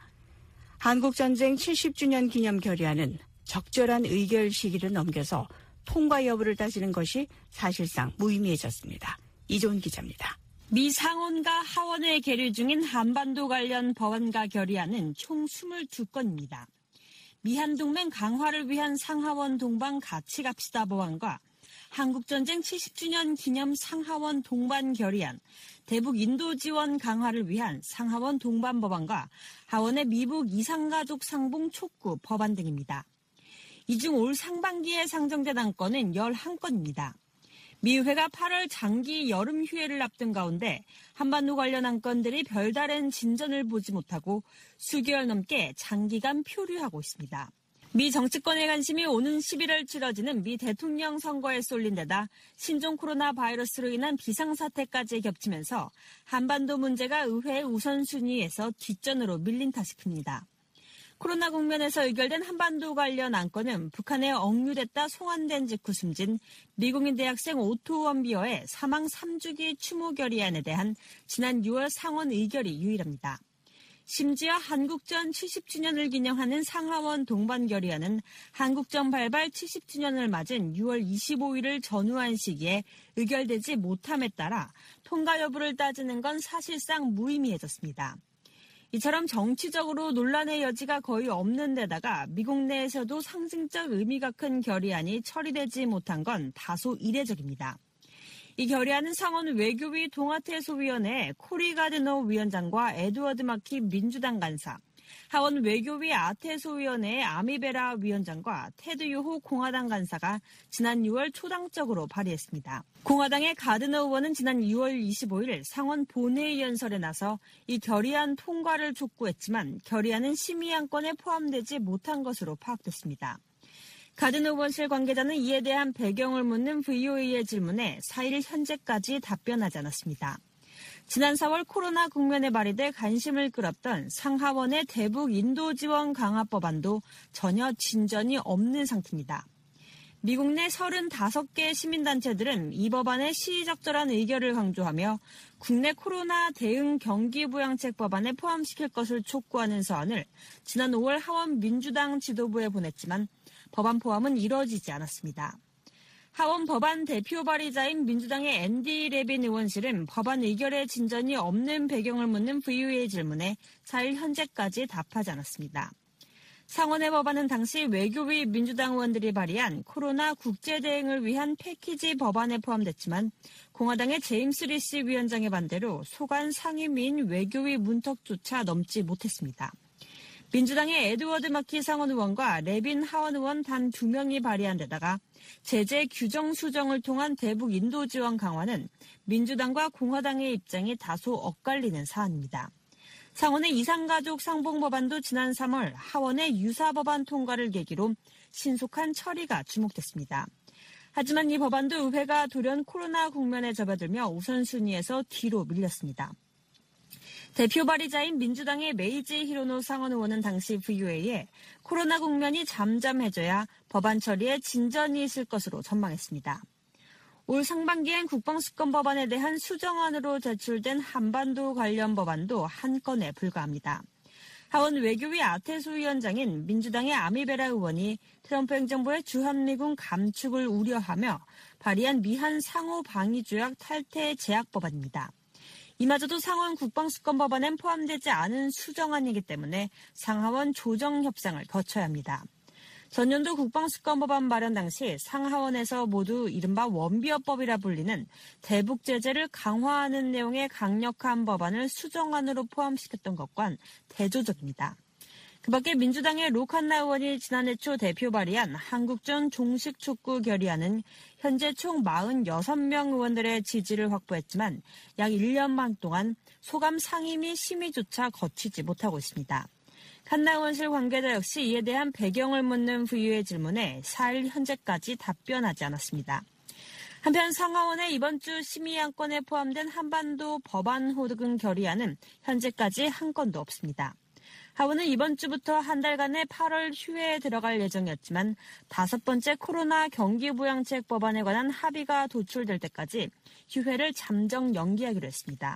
한국전쟁 칠십 주년 기념 결의안은 적절한 의결 시기를 넘겨서 통과 여부를 따지는 것이 사실상 무의미해졌습니다. 이조은 기자입니다. 미 상원과 하원에 계류 중인 한반도 관련 법안과 결의안은 총 이십이 건입니다. 미한동맹 강화를 위한 상하원 동반 같이 갑시다 법안과 한국전쟁 칠십 주년 기념 상하원 동반 결의안, 대북 인도 지원 강화를 위한 상하원 동반 법안과 하원의 미북 이산가족 상봉 촉구 법안 등입니다. 이 중 올 상반기에 상정된 안건은 열한 건입니다. 미 의회가 팔월 장기 여름 휴회를 앞둔 가운데 한반도 관련 안건들이 별다른 진전을 보지 못하고 수개월 넘게 장기간 표류하고 있습니다. 미 정치권의 관심이 오는 십일월 치러지는 미 대통령 선거에 쏠린 데다 신종 코로나 바이러스로 인한 비상사태까지 겹치면서 한반도 문제가 의회의 우선순위에서 뒷전으로 밀린 탓이 큽니다. 코로나 국면에서 의결된 한반도 관련 안건은 북한에 억류됐다 송환된 직후 숨진 미국인 대학생 오토 원비어의 사망 삼 주기 추모 결의안에 대한 지난 유월 상원 의결이 유일합니다. 심지어 한국전 칠십 주년을 기념하는 상하원 동반 결의안은 한국전 발발 칠십 주년을 맞은 유월 이십오일을 전후한 시기에 의결되지 못함에 따라 통과 여부를 따지는 건 사실상 무의미해졌습니다. 이처럼 정치적으로 논란의 여지가 거의 없는 데다가 미국 내에서도 상징적 의미가 큰 결의안이 처리되지 못한 건 다소 이례적입니다. 이 결의안은 상원 외교위 동아태소위원회 코리 가드너 위원장과 에드워드 마키 민주당 간사, 하원 외교위 아태소위원회의 아미베라 위원장과 테드 유호 공화당 간사가 지난 유월 초당적으로 발의했습니다. 공화당의 가드너 의원은 지난 유월 이십오일 상원 본회의 연설에 나서 이 결의안 통과를 촉구했지만 결의안은 심의안건에 포함되지 못한 것으로 파악됐습니다. 가드너 의원실 관계자는 이에 대한 배경을 묻는 브이오에이의 질문에 사일 현재까지 답변하지 않았습니다. 지난 사월 코로나 국면에 발의돼 관심을 끌었던 상하원의 대북 인도 지원 강화 법안도 전혀 진전이 없는 상태입니다. 미국 내 서른다섯 개 시민단체들은 이 법안의 시의적절한 의결을 강조하며 국내 코로나 대응 경기부양책 법안에 포함시킬 것을 촉구하는 서한을 지난 오월 하원 민주당 지도부에 보냈지만 법안 포함은 이뤄지지 않았습니다. 하원 법안 대표 발의자인 민주당의 앤디 레빈 의원실은 법안 의결에 진전이 없는 배경을 묻는 브이오에이 질문에 사일 현재까지 답하지 않았습니다. 상원의 법안은 당시 외교위 민주당 의원들이 발의한 코로나 국제 대응을 위한 패키지 법안에 포함됐지만 공화당의 제임스 리시 위원장의 반대로 소관 상임위인 외교위 문턱조차 넘지 못했습니다. 민주당의 에드워드 마키 상원 의원과 레빈 하원 의원 단 두 명이 발의한 데다가 제재 규정 수정을 통한 대북 인도 지원 강화는 민주당과 공화당의 입장이 다소 엇갈리는 사안입니다. 상원의 이상가족 상봉 법안도 지난 삼월 하원의 유사 법안 통과를 계기로 신속한 처리가 주목됐습니다. 하지만 이 법안도 의회가 돌연 코로나 국면에 접어들며 우선순위에서 뒤로 밀렸습니다. 대표 발의자인 민주당의 메이지 히로노 상원 의원은 당시 브이오에이에 코로나 국면이 잠잠해져야 법안 처리에 진전이 있을 것으로 전망했습니다. 올 상반기엔 국방수권 법안에 대한 수정안으로 제출된 한반도 관련 법안도 한 건에 불과합니다. 하원 외교위 아테소 위원장인 민주당의 아미베라 의원이 트럼프 행정부의 주한미군 감축을 우려하며 발의한 미한 상호 방위 조약 탈퇴 제약 법안입니다. 이마저도 상원 국방수권 법안엔 포함되지 않은 수정안이기 때문에 상하원 조정 협상을 거쳐야 합니다. 전년도 국방수권 법안 발의 당시 상하원에서 모두 이른바 원비어법이라 불리는 대북 제재를 강화하는 내용의 강력한 법안을 수정안으로 포함시켰던 것과는 대조적입니다. 그 밖에 민주당의 로칸나 의원이 지난해 초 대표 발의한 한국전 종식촉구 결의안은 현재 총 사십육 명 의원들의 지지를 확보했지만 약 일 년 반 동안 소감 상임위 심의조차 거치지 못하고 있습니다. 칸나 의원실 관계자 역시 이에 대한 배경을 묻는 브이오에이 질문에 사일 현재까지 답변하지 않았습니다. 한편 상하원의 이번 주 심의 안건에 포함된 한반도 법안 호등 결의안은 현재까지 한 건도 없습니다. 하원은 이번 주부터 한 달간의 팔월 휴회에 들어갈 예정이었지만 다섯 번째 코로나 경기부양책 법안에 관한 합의가 도출될 때까지 휴회를 잠정 연기하기로 했습니다.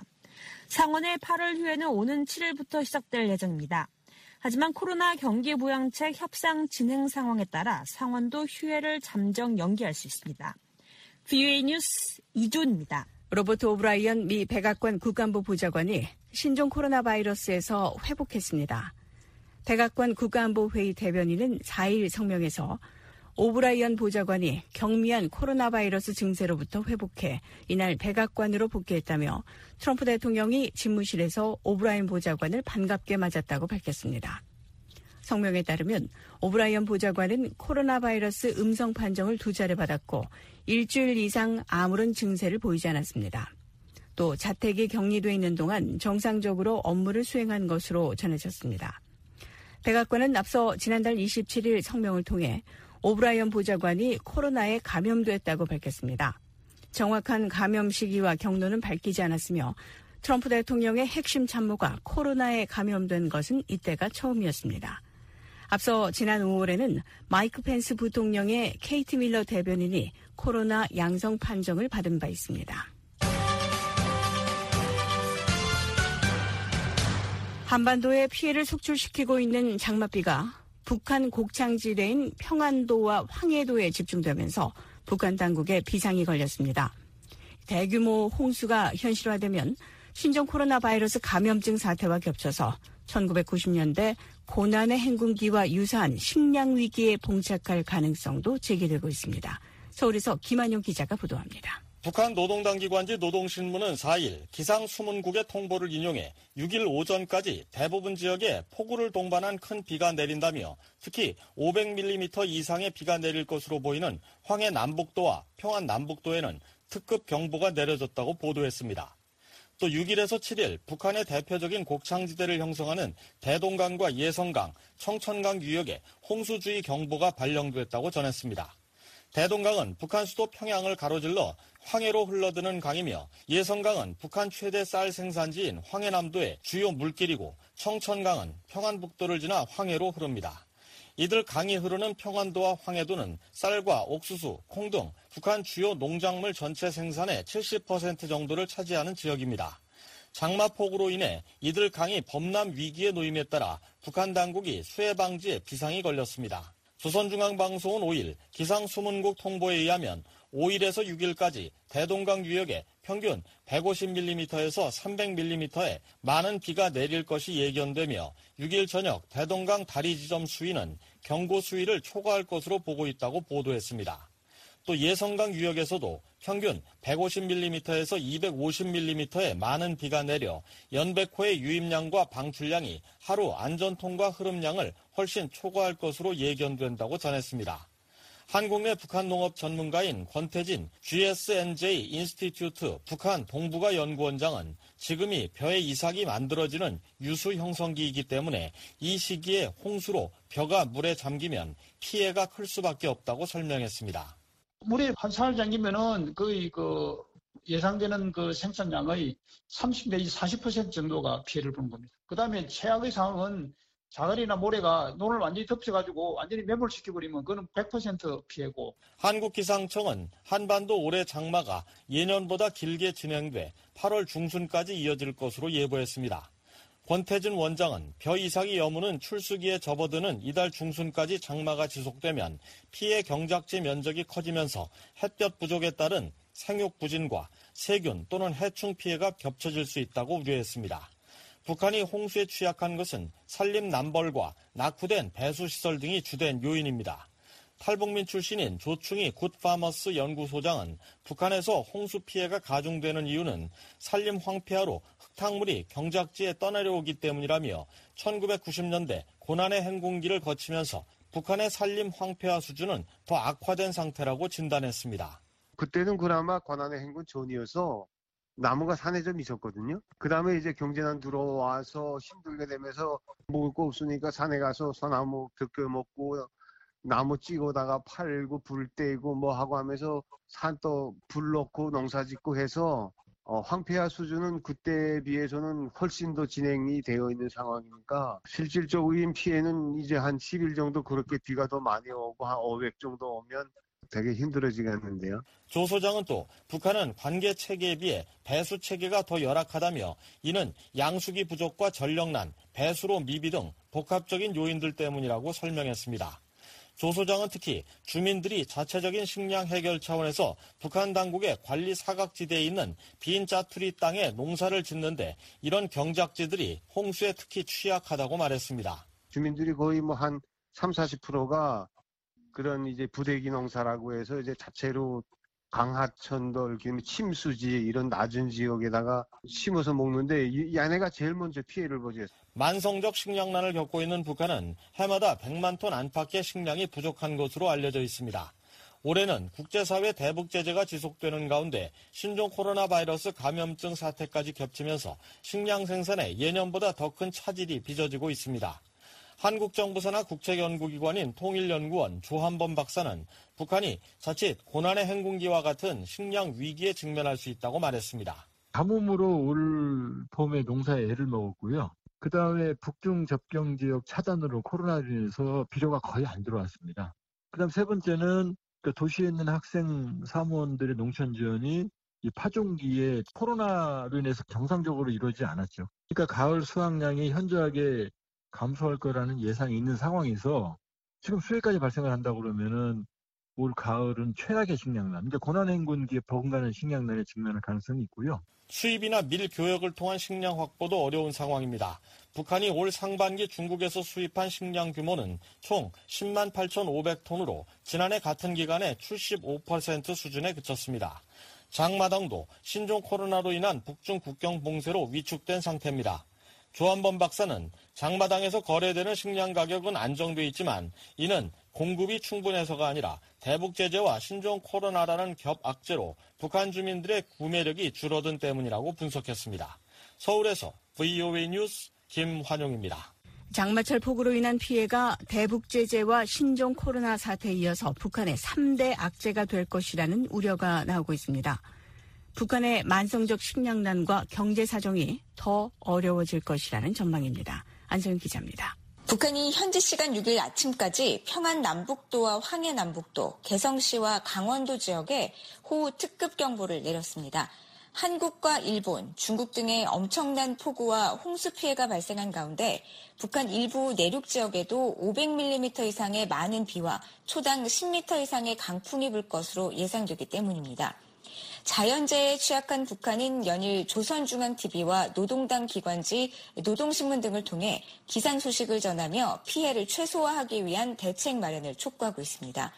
상원의 팔월 휴회는 오는 칠일부터 시작될 예정입니다. 하지만 코로나 경기부양책 협상 진행 상황에 따라 상원도 휴회를 잠정 연기할 수 있습니다. 브이오에이 뉴스 이존입니다. 로버트 오브라이언 미 백악관 국가안보 보좌관이 신종 코로나 바이러스에서 회복했습니다. 백악관 국가안보회의 대변인은 사일 성명에서 오브라이언 보좌관이 경미한 코로나 바이러스 증세로부터 회복해 이날 백악관으로 복귀했다며 트럼프 대통령이 집무실에서 오브라이언 보좌관을 반갑게 맞았다고 밝혔습니다. 성명에 따르면 오브라이언 보좌관은 코로나 바이러스 음성 판정을 두 차례 받았고 일주일 이상 아무런 증세를 보이지 않았습니다. 또 자택에 격리돼 있는 동안 정상적으로 업무를 수행한 것으로 전해졌습니다. 백악관은 앞서 지난달 이십칠일 성명을 통해 오브라이언 보좌관이 코로나에 감염됐다고 밝혔습니다. 정확한 감염 시기와 경로는 밝히지 않았으며 트럼프 대통령의 핵심 참모가 코로나에 감염된 것은 이때가 처음이었습니다. 앞서 지난 오월에는 마이크 펜스 부통령의 케이트 밀러 대변인이 코로나 양성 판정을 받은 바 있습니다. 한반도에 피해를 속출시키고 있는 장맛비가 북한 곡창지대인 평안도와 황해도에 집중되면서 북한 당국에 비상이 걸렸습니다. 대규모 홍수가 현실화되면 신종 코로나 바이러스 감염증 사태와 겹쳐서 천구백구십 년대 고난의 행군기와 유사한 식량 위기에 봉착할 가능성도 제기되고 있습니다. 서울에서 김한용 기자가 보도합니다. 북한 노동당기관지 노동신문은 사일 기상수문국의 통보를 인용해 육일 오전까지 대부분 지역에 폭우를 동반한 큰 비가 내린다며 특히 오백 밀리미터 이상의 비가 내릴 것으로 보이는 황해 남북도와 평안 남북도에는 특급 경보가 내려졌다고 보도했습니다. 또 육일에서 칠일 북한의 대표적인 곡창지대를 형성하는 대동강과 예성강, 청천강 유역에 홍수주의 경보가 발령됐다고 전했습니다. 대동강은 북한 수도 평양을 가로질러 황해로 흘러드는 강이며 예성강은 북한 최대 쌀 생산지인 황해남도의 주요 물길이고 청천강은 평안북도를 지나 황해로 흐릅니다. 이들 강이 흐르는 평안도와 황해도는 쌀과 옥수수, 콩 등 북한 주요 농작물 전체 생산의 칠십 퍼센트 정도를 차지하는 지역입니다. 장마폭우로 인해 이들 강이 범람 위기에 놓임에 따라 북한 당국이 수해 방지에 비상이 걸렸습니다. 조선중앙방송은 오일 기상수문국 통보에 의하면 오일에서 육일까지 대동강 유역에 평균 백오십 밀리미터에서 삼백 밀리미터의 많은 비가 내릴 것이 예견되며 육일 저녁 대동강 다리 지점 수위는 경고 수위를 초과할 것으로 보고 있다고 보도했습니다. 또 예성강 유역에서도 평균 백오십 밀리미터에서 이백오십 밀리미터의 많은 비가 내려 연백호의 유입량과 방출량이 하루 안전통과 흐름량을 훨씬 초과할 것으로 예견된다고 전했습니다. 한국 내 북한 농업 전문가인 권태진 지에스엔제이 인스티튜트 북한 동북아 연구원장은 지금이 벼의 이삭이 만들어지는 유수 형성기이기 때문에 이 시기에 홍수로 벼가 물에 잠기면 피해가 클 수밖에 없다고 설명했습니다. 물에 한 사흘 잠기면은 거의 그 예상되는 그 생산량의 삼십 내지 사십 퍼센트 정도가 피해를 보는 겁니다. 그 다음에 최악의 상황은 자갈이나 모래가 논을 완전히 덮쳐가지고 완전히 매몰시켜버리면 그건 백 퍼센트 피해고. 한국기상청은 한반도 올해 장마가 예년보다 길게 진행돼 팔월 중순까지 이어질 것으로 예보했습니다. 권태진 원장은 벼 이삭이 여무는 출수기에 접어드는 이달 중순까지 장마가 지속되면 피해 경작지 면적이 커지면서 햇볕 부족에 따른 생육 부진과 세균 또는 해충 피해가 겹쳐질 수 있다고 우려했습니다. 북한이 홍수에 취약한 것은 산림 남벌과 낙후된 배수시설 등이 주된 요인입니다. 탈북민 출신인 조충희 굿파머스 연구소장은 북한에서 홍수 피해가 가중되는 이유는 산림 황폐화로 흙탕물이 경작지에 떠내려오기 때문이라며 천구백구십 년대 고난의 행군기를 거치면서 북한의 산림 황폐화 수준은 더 악화된 상태라고 진단했습니다. 그때는 그나마 고난의 행군 전이어서 나무가 산에 좀 있었거든요. 그 다음에 이제 경제난 들어와서 힘들게 되면서 먹을 거 없으니까 산에 가서 소나무 벗겨 먹고 나무 찍어다가 팔고 불 떼고 뭐 하고 하면서 산 또 불 넣고 농사 짓고 해서 어, 황폐화 수준은 그때에 비해서는 훨씬 더 진행이 되어 있는 상황이니까 실질적인 피해는 이제 한 십 일 정도 그렇게 비가 더 많이 오고 한 오백 정도 오면 되게 힘들어지겠는데요. 조 소장은 또 북한은 관계 체계에 비해 배수 체계가 더 열악하다며 이는 양수기 부족과 전력난, 배수로 미비 등 복합적인 요인들 때문이라고 설명했습니다. 조 소장은 특히 주민들이 자체적인 식량 해결 차원에서 북한 당국의 관리 사각지대에 있는 빈 짜투리 땅에 농사를 짓는데 이런 경작지들이 홍수에 특히 취약하다고 말했습니다. 주민들이 거의 뭐 한 삼, 사십 퍼센트가 그런 이제 부대기 농사라고 해서 이제 자체로 강하천돌, 침수지 이런 낮은 지역에다가 심어서 먹는데 이 안에가 제일 먼저 피해를 보죠. 만성적 식량난을 겪고 있는 북한은 해마다 백만 톤 안팎의 식량이 부족한 것으로 알려져 있습니다. 올해는 국제사회 대북 제재가 지속되는 가운데 신종 코로나 바이러스 감염증 사태까지 겹치면서 식량 생산에 예년보다 더 큰 차질이 빚어지고 있습니다. 한국정부사나 국책연구기관인 통일연구원 조한범 박사는 북한이 자칫 고난의 행군기와 같은 식량 위기에 직면할 수 있다고 말했습니다. 가뭄으로 올 봄에 농사에 애를 먹었고요. 그 다음에 북중 접경지역 차단으로 코로나로 인해서 비료가 거의 안 들어왔습니다. 그 다음 세 번째는 그 도시에 있는 학생 사무원들의 농촌 지원이 이 파종기에 코로나로 인해서 정상적으로 이루어지지 않았죠. 그러니까 가을 수확량이 현저하게 감소할 거라는 예상이 있는 상황에서 지금 수해까지 발생을 한다고 그러면은 올 가을은 최악의 식량난, 그러니까 고난행군기에 버금가는 식량난에 직면할 가능성이 있고요. 수입이나 밀 교역을 통한 식량 확보도 어려운 상황입니다. 북한이 올 상반기 중국에서 수입한 식량 규모는 총 십만 팔천오백 톤으로 지난해 같은 기간에 칠십오 퍼센트 수준에 그쳤습니다. 장마당도 신종 코로나로 인한 북중 국경 봉쇄로 위축된 상태입니다. 조한범 박사는 장마당에서 거래되는 식량 가격은 안정돼 있지만 이는 공급이 충분해서가 아니라 대북 제재와 신종 코로나라는 겹 악재로 북한 주민들의 구매력이 줄어든 때문이라고 분석했습니다. 서울에서 브이오에이 뉴스 김환용입니다. 장마철 폭우로 인한 피해가 대북 제재와 신종 코로나 사태에 이어서 북한의 삼 대 악재가 될 것이라는 우려가 나오고 있습니다. 북한의 만성적 식량난과 경제 사정이 더 어려워질 것이라는 전망입니다. 안소영 기자입니다. 북한이 현지 시간 육 일 아침까지 평안 남북도와 황해 남북도, 개성시와 강원도 지역에 호우 특급 경보를 내렸습니다. 한국과 일본, 중국 등의 엄청난 폭우와 홍수 피해가 발생한 가운데 북한 일부 내륙 지역에도 오백 밀리미터 이상의 많은 비와 초당 십 미터 이상의 강풍이 불 것으로 예상되기 때문입니다. 자연재해에 취약한 북한은 연일 조선중앙티비와 노동당 기관지 노동신문 등을 통해 기상 소식을 전하며 피해를 최소화하기 위한 대책 마련을 촉구하고 있습니다.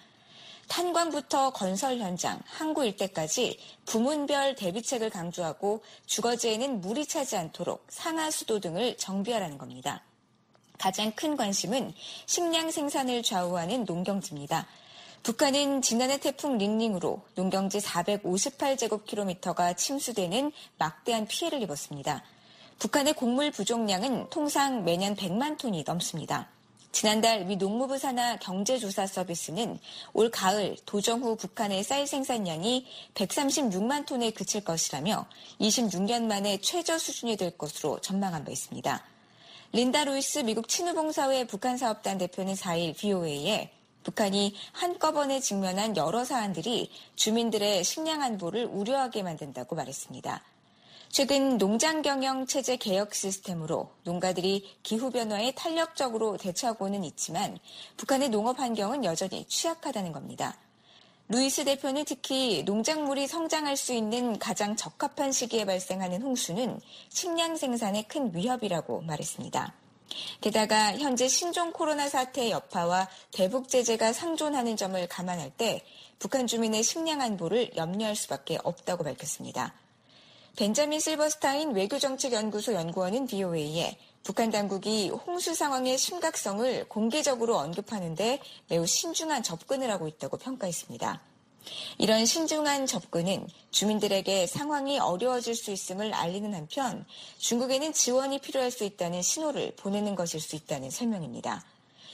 탄광부터 건설 현장, 항구 일대까지 부문별 대비책을 강조하고 주거지에는 물이 차지 않도록 상하수도 등을 정비하라는 겁니다. 가장 큰 관심은 식량 생산을 좌우하는 농경지입니다. 북한은 지난해 태풍 링링으로 농경지 사백오십팔 제곱킬로미터가 침수되는 막대한 피해를 입었습니다. 북한의 곡물 부족량은 통상 매년 백만 톤이 넘습니다. 지난달 미 농무부 산하 경제조사 서비스는 올 가을 도정 후 북한의 쌀 생산량이 백삼십육만 톤에 그칠 것이라며 이십육 년 만에 최저 수준이 될 것으로 전망한 바 있습니다. 린다 루이스 미국 친후봉사회 북한사업단 대표는 사 일 브이오에이에 북한이 한꺼번에 직면한 여러 사안들이 주민들의 식량 안보를 우려하게 만든다고 말했습니다. 최근 농장경영 체제 개혁 시스템으로 농가들이 기후변화에 탄력적으로 대처하고는 있지만 북한의 농업 환경은 여전히 취약하다는 겁니다. 루이스 대표는 특히 농작물이 성장할 수 있는 가장 적합한 시기에 발생하는 홍수는 식량 생산에 큰 위협이라고 말했습니다. 게다가 현재 신종 코로나 사태의 여파와 대북 제재가 상존하는 점을 감안할 때 북한 주민의 식량 안보를 염려할 수밖에 없다고 밝혔습니다. 벤자민 실버스타인 외교정책연구소 연구원은 브이오에이에 북한 당국이 홍수 상황의 심각성을 공개적으로 언급하는데 매우 신중한 접근을 하고 있다고 평가했습니다. 이런 신중한 접근은 주민들에게 상황이 어려워질 수 있음을 알리는 한편 중국에는 지원이 필요할 수 있다는 신호를 보내는 것일 수 있다는 설명입니다.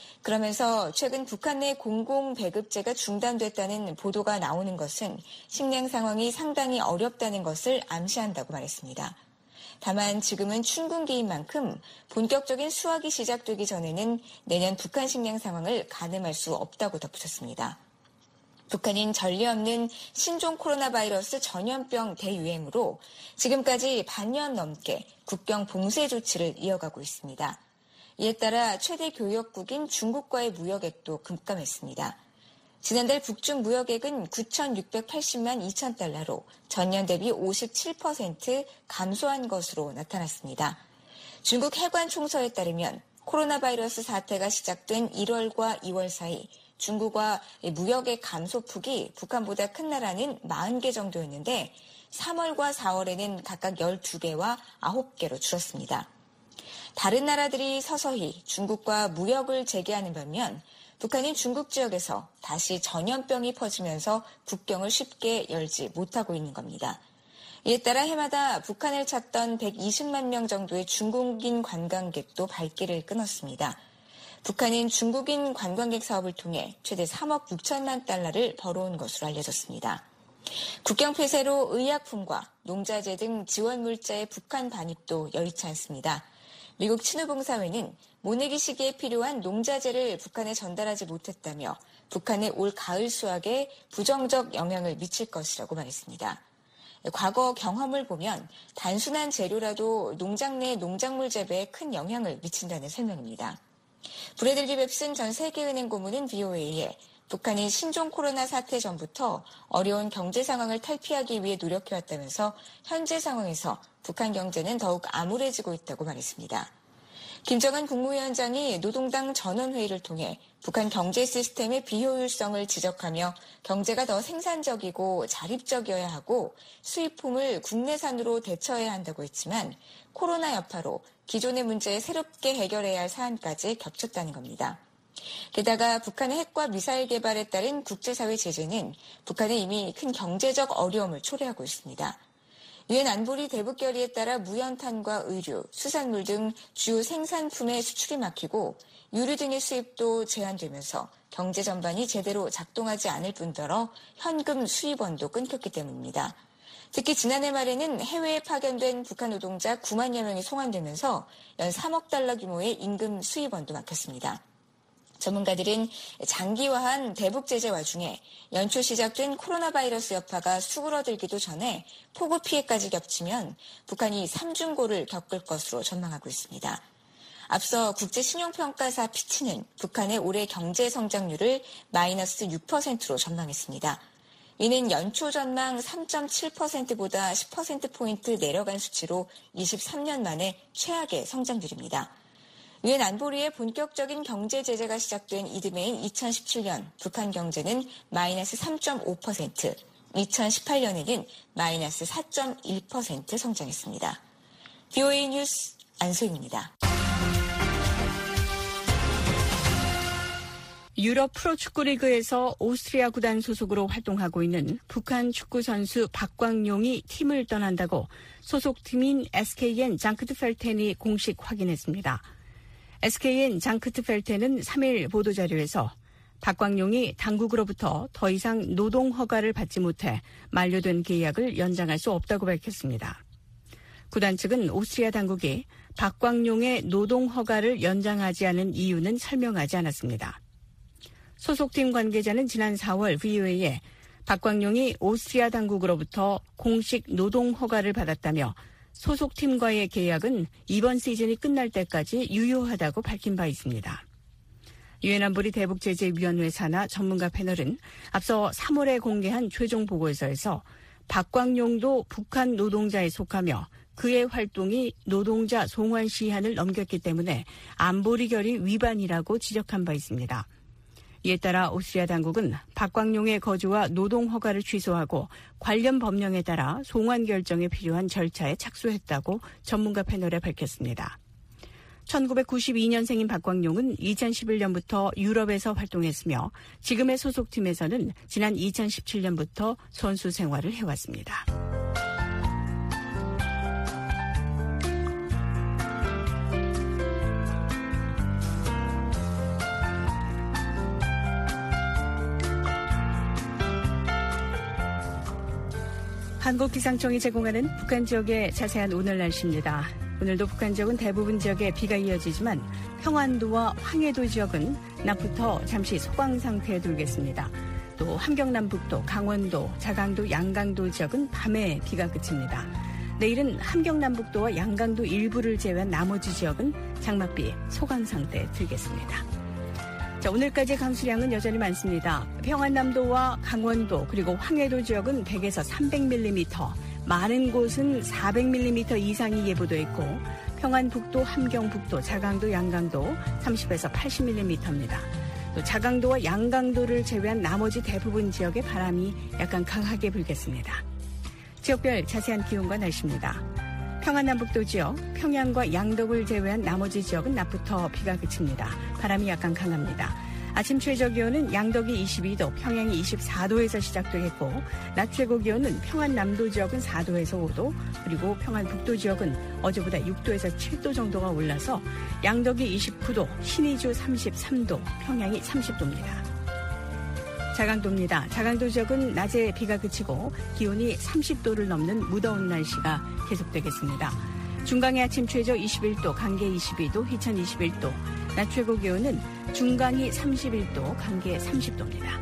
그러면서 최근 북한 내 공공배급제가 중단됐다는 보도가 나오는 것은 식량 상황이 상당히 어렵다는 것을 암시한다고 말했습니다. 다만 지금은 춘군기인 만큼 본격적인 수확이 시작되기 전에는 내년 북한 식량 상황을 가늠할 수 없다고 덧붙였습니다. 북한인 전례 없는 신종 코로나 바이러스 전염병 대유행으로 지금까지 반년 넘게 국경 봉쇄 조치를 이어가고 있습니다. 이에 따라 최대 교역국인 중국과의 무역액도 급감했습니다. 지난달 북중 무역액은 구천육백팔십만 이천 달러로 전년 대비 오십칠 퍼센트 감소한 것으로 나타났습니다. 중국 해관 총서에 따르면 코로나 바이러스 사태가 시작된 일월과 이월 사이 중국과 무역의 감소폭이 북한보다 큰 나라는 사십 개 정도였는데 삼월과 사월에는 각각 열두 개와 아홉 개로 줄었습니다. 다른 나라들이 서서히 중국과 무역을 재개하는 반면 북한은 중국 지역에서 다시 전염병이 퍼지면서 국경을 쉽게 열지 못하고 있는 겁니다. 이에 따라 해마다 북한을 찾던 백이십만 명 정도의 중국인 관광객도 발길을 끊었습니다. 북한은 중국인 관광객 사업을 통해 최대 삼억 육천만 달러를 벌어온 것으로 알려졌습니다. 국경 폐쇄로 의약품과 농자재 등 지원 물자의 북한 반입도 여의치 않습니다. 미국 친후봉사회는 모내기 시기에 필요한 농자재를 북한에 전달하지 못했다며 북한의 올 가을 수확에 부정적 영향을 미칠 것이라고 말했습니다. 과거 경험을 보면 단순한 재료라도 농장 내 농작물 재배에 큰 영향을 미친다는 설명입니다. 브래들리 웹슨 전 세계은행 고문은 브이오에이에 북한이 신종 코로나 사태 전부터 어려운 경제 상황을 탈피하기 위해 노력해왔다면서 현재 상황에서 북한 경제는 더욱 암울해지고 있다고 말했습니다. 김정은 국무위원장이 노동당 전원회의를 통해 북한 경제 시스템의 비효율성을 지적하며 경제가 더 생산적이고 자립적이어야 하고 수입품을 국내산으로 대처해야 한다고 했지만 코로나 여파로 기존의 문제에 새롭게 해결해야 할 사안까지 겹쳤다는 겁니다. 게다가 북한의 핵과 미사일 개발에 따른 국제사회 제재는 북한에 이미 큰 경제적 어려움을 초래하고 있습니다. 유엔 안보리 대북 결의에 따라 무연탄과 의류, 수산물 등 주요 생산품의 수출이 막히고 유류 등의 수입도 제한되면서 경제 전반이 제대로 작동하지 않을 뿐더러 현금 수입원도 끊겼기 때문입니다. 특히 지난해 말에는 해외에 파견된 북한 노동자 구만여 명이 송환되면서 연 삼억 달러 규모의 임금 수입원도 막혔습니다. 전문가들은 장기화한 대북 제재 와중에 연초 시작된 코로나 바이러스 여파가 수그러들기도 전에 폭우 피해까지 겹치면 북한이 삼중고를 겪을 것으로 전망하고 있습니다. 앞서 국제신용평가사 피치는 북한의 올해 경제 성장률을 마이너스 육 퍼센트로 전망했습니다. 이는 연초 전망 삼 점 칠 퍼센트보다 십 퍼센트포인트 내려간 수치로 이십삼 년 만에 최악의 성장률입니다. 유엔 안보리의 본격적인 경제 제재가 시작된 이듬해인 이천십칠 년 북한 경제는 마이너스 삼 점 오 퍼센트, 이천십팔 년에는 마이너스 사 점 일 퍼센트 성장했습니다. 브이오에이 뉴스 안소희입니다. 유럽 프로축구리그에서 오스트리아 구단 소속으로 활동하고 있는 북한 축구 선수 박광용이 팀을 떠난다고 소속팀인 에스케이엔 장크트펠텐이 공식 확인했습니다. 에스케이엔 장크트펠텐은 삼 일 보도자료에서 박광용이 당국으로부터 더 이상 노동 허가를 받지 못해 만료된 계약을 연장할 수 없다고 밝혔습니다. 구단 측은 오스트리아 당국이 박광용의 노동 허가를 연장하지 않은 이유는 설명하지 않았습니다. 소속팀 관계자는 지난 사월 브이오에이에 박광용이 오스트리아 당국으로부터 공식 노동 허가를 받았다며 소속팀과의 계약은 이번 시즌이 끝날 때까지 유효하다고 밝힌 바 있습니다. 유엔 안보리 대북제재위원회 산하 전문가 패널은 앞서 삼월에 공개한 최종 보고서에서 박광용도 북한 노동자에 속하며 그의 활동이 노동자 송환 시한을 넘겼기 때문에 안보리 결의 위반이라고 지적한 바 있습니다. 이에 따라 오스트리아 당국은 박광용의 거주와 노동 허가를 취소하고 관련 법령에 따라 송환 결정에 필요한 절차에 착수했다고 전문가 패널에 밝혔습니다. 천구백구십이 년생인 박광용은 이천십일 년부터 유럽에서 활동했으며 지금의 소속팀에서는 지난 이천십칠 년부터 선수 생활을 해왔습니다. 한국기상청이 제공하는 북한 지역의 자세한 오늘 날씨입니다. 오늘도 북한 지역은 대부분 지역에 비가 이어지지만 평안도와 황해도 지역은 낮부터 잠시 소강 상태에 들겠습니다. 또 함경남북도, 강원도, 자강도, 양강도 지역은 밤에 비가 그칩니다. 내일은 함경남북도와 양강도 일부를 제외한 나머지 지역은 장맛비, 소강 상태에 들겠습니다. 자, 오늘까지 강수량은 여전히 많습니다. 평안남도와 강원도 그리고 황해도 지역은 백에서 삼백 밀리미터, 많은 곳은 사백 밀리미터 이상이 예보돼 있고 평안북도, 함경북도, 자강도, 양강도 삼십에서 팔십 밀리미터입니다. 또 자강도와 양강도를 제외한 나머지 대부분 지역의 바람이 약간 강하게 불겠습니다. 지역별 자세한 기온과 날씨입니다. 평안남북도 지역, 평양과 양덕을 제외한 나머지 지역은 낮부터 비가 그칩니다. 바람이 약간 강합니다. 아침 최저 기온은 양덕이 이십이 도, 평양이 이십사 도에서 시작되겠고 낮 최고 기온은 평안남도 지역은 사 도에서 오 도, 그리고 평안북도 지역은 어제보다 육 도에서 칠 도 정도가 올라서 양덕이 이십구 도, 신의주 삼십삼 도, 평양이 삼십 도입니다. 자강도입니다. 자강도 지역은 낮에 비가 그치고 기온이 삼십 도를 넘는 무더운 날씨가 계속되겠습니다. 중강의 아침 최저 이십일 도, 강계 이십이 도, 희천 이십일 도, 낮 최고 기온은 중강이 삼십일 도, 강계 삼십 도입니다.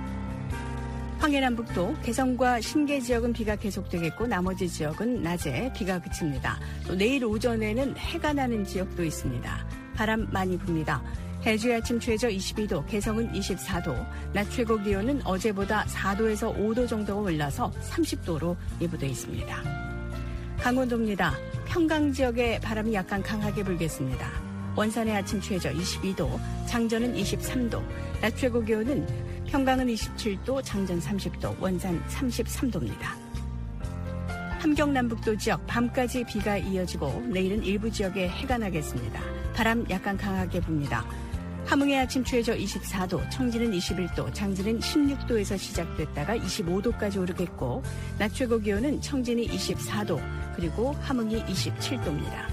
황해남북도, 개성과 신계 지역은 비가 계속되겠고 나머지 지역은 낮에 비가 그칩니다. 또 내일 오전에는 해가 나는 지역도 있습니다. 바람 많이 붑니다. 해주의 아침 최저 이십이 도, 개성은 이십사 도, 낮 최고 기온은 어제보다 사 도에서 오 도 정도가 올라서 삼십 도로 예보돼 있습니다. 강원도입니다. 평강 지역에 바람이 약간 강하게 불겠습니다. 원산의 아침 최저 이십이 도, 장전은 이십삼 도, 낮 최고 기온은 평강은 이십칠 도, 장전 삼십 도, 원산 삼십삼 도입니다. 함경남북도 지역 밤까지 비가 이어지고 내일은 일부 지역에 해가 나겠습니다. 바람 약간 강하게 붑니다. 함흥의 아침 최저 이십사 도, 청진은 이십일 도, 장진은 십육 도에서 시작됐다가 이십오 도까지 오르겠고 낮 최고 기온은 청진이 이십사 도, 그리고 함흥이 이십칠 도입니다.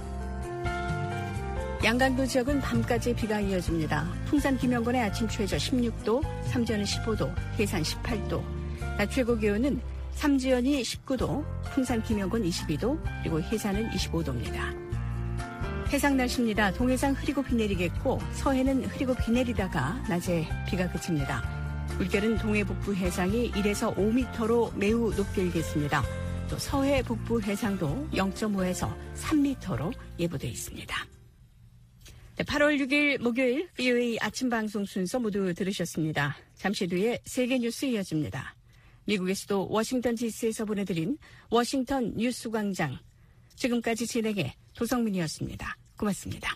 양강도 지역은 밤까지 비가 이어집니다. 풍산 김영건의 아침 최저 십육 도, 삼지연은 십오 도, 해산 십팔 도, 낮 최고 기온은 삼지연이 십구 도, 풍산 김영건 이십이 도, 그리고 해산은 이십오 도입니다. 해상 날씨입니다. 동해상 흐리고 비 내리겠고 서해는 흐리고 비 내리다가 낮에 비가 그칩니다. 물결은 동해 북부 해상이 일에서 오 미터로 매우 높게 일겠습니다. 또 서해 북부 해상도 영 점 오에서 삼 미터로 예보되어 있습니다. 네, 팔월 육일 목요일 브이오에이 아침 방송 순서 모두 들으셨습니다. 잠시 뒤에 세계 뉴스 이어집니다. 미국의 수도 워싱턴 디씨에서 보내드린 워싱턴 뉴스 광장. 지금까지 진행해 도성민이었습니다. 고맙습니다.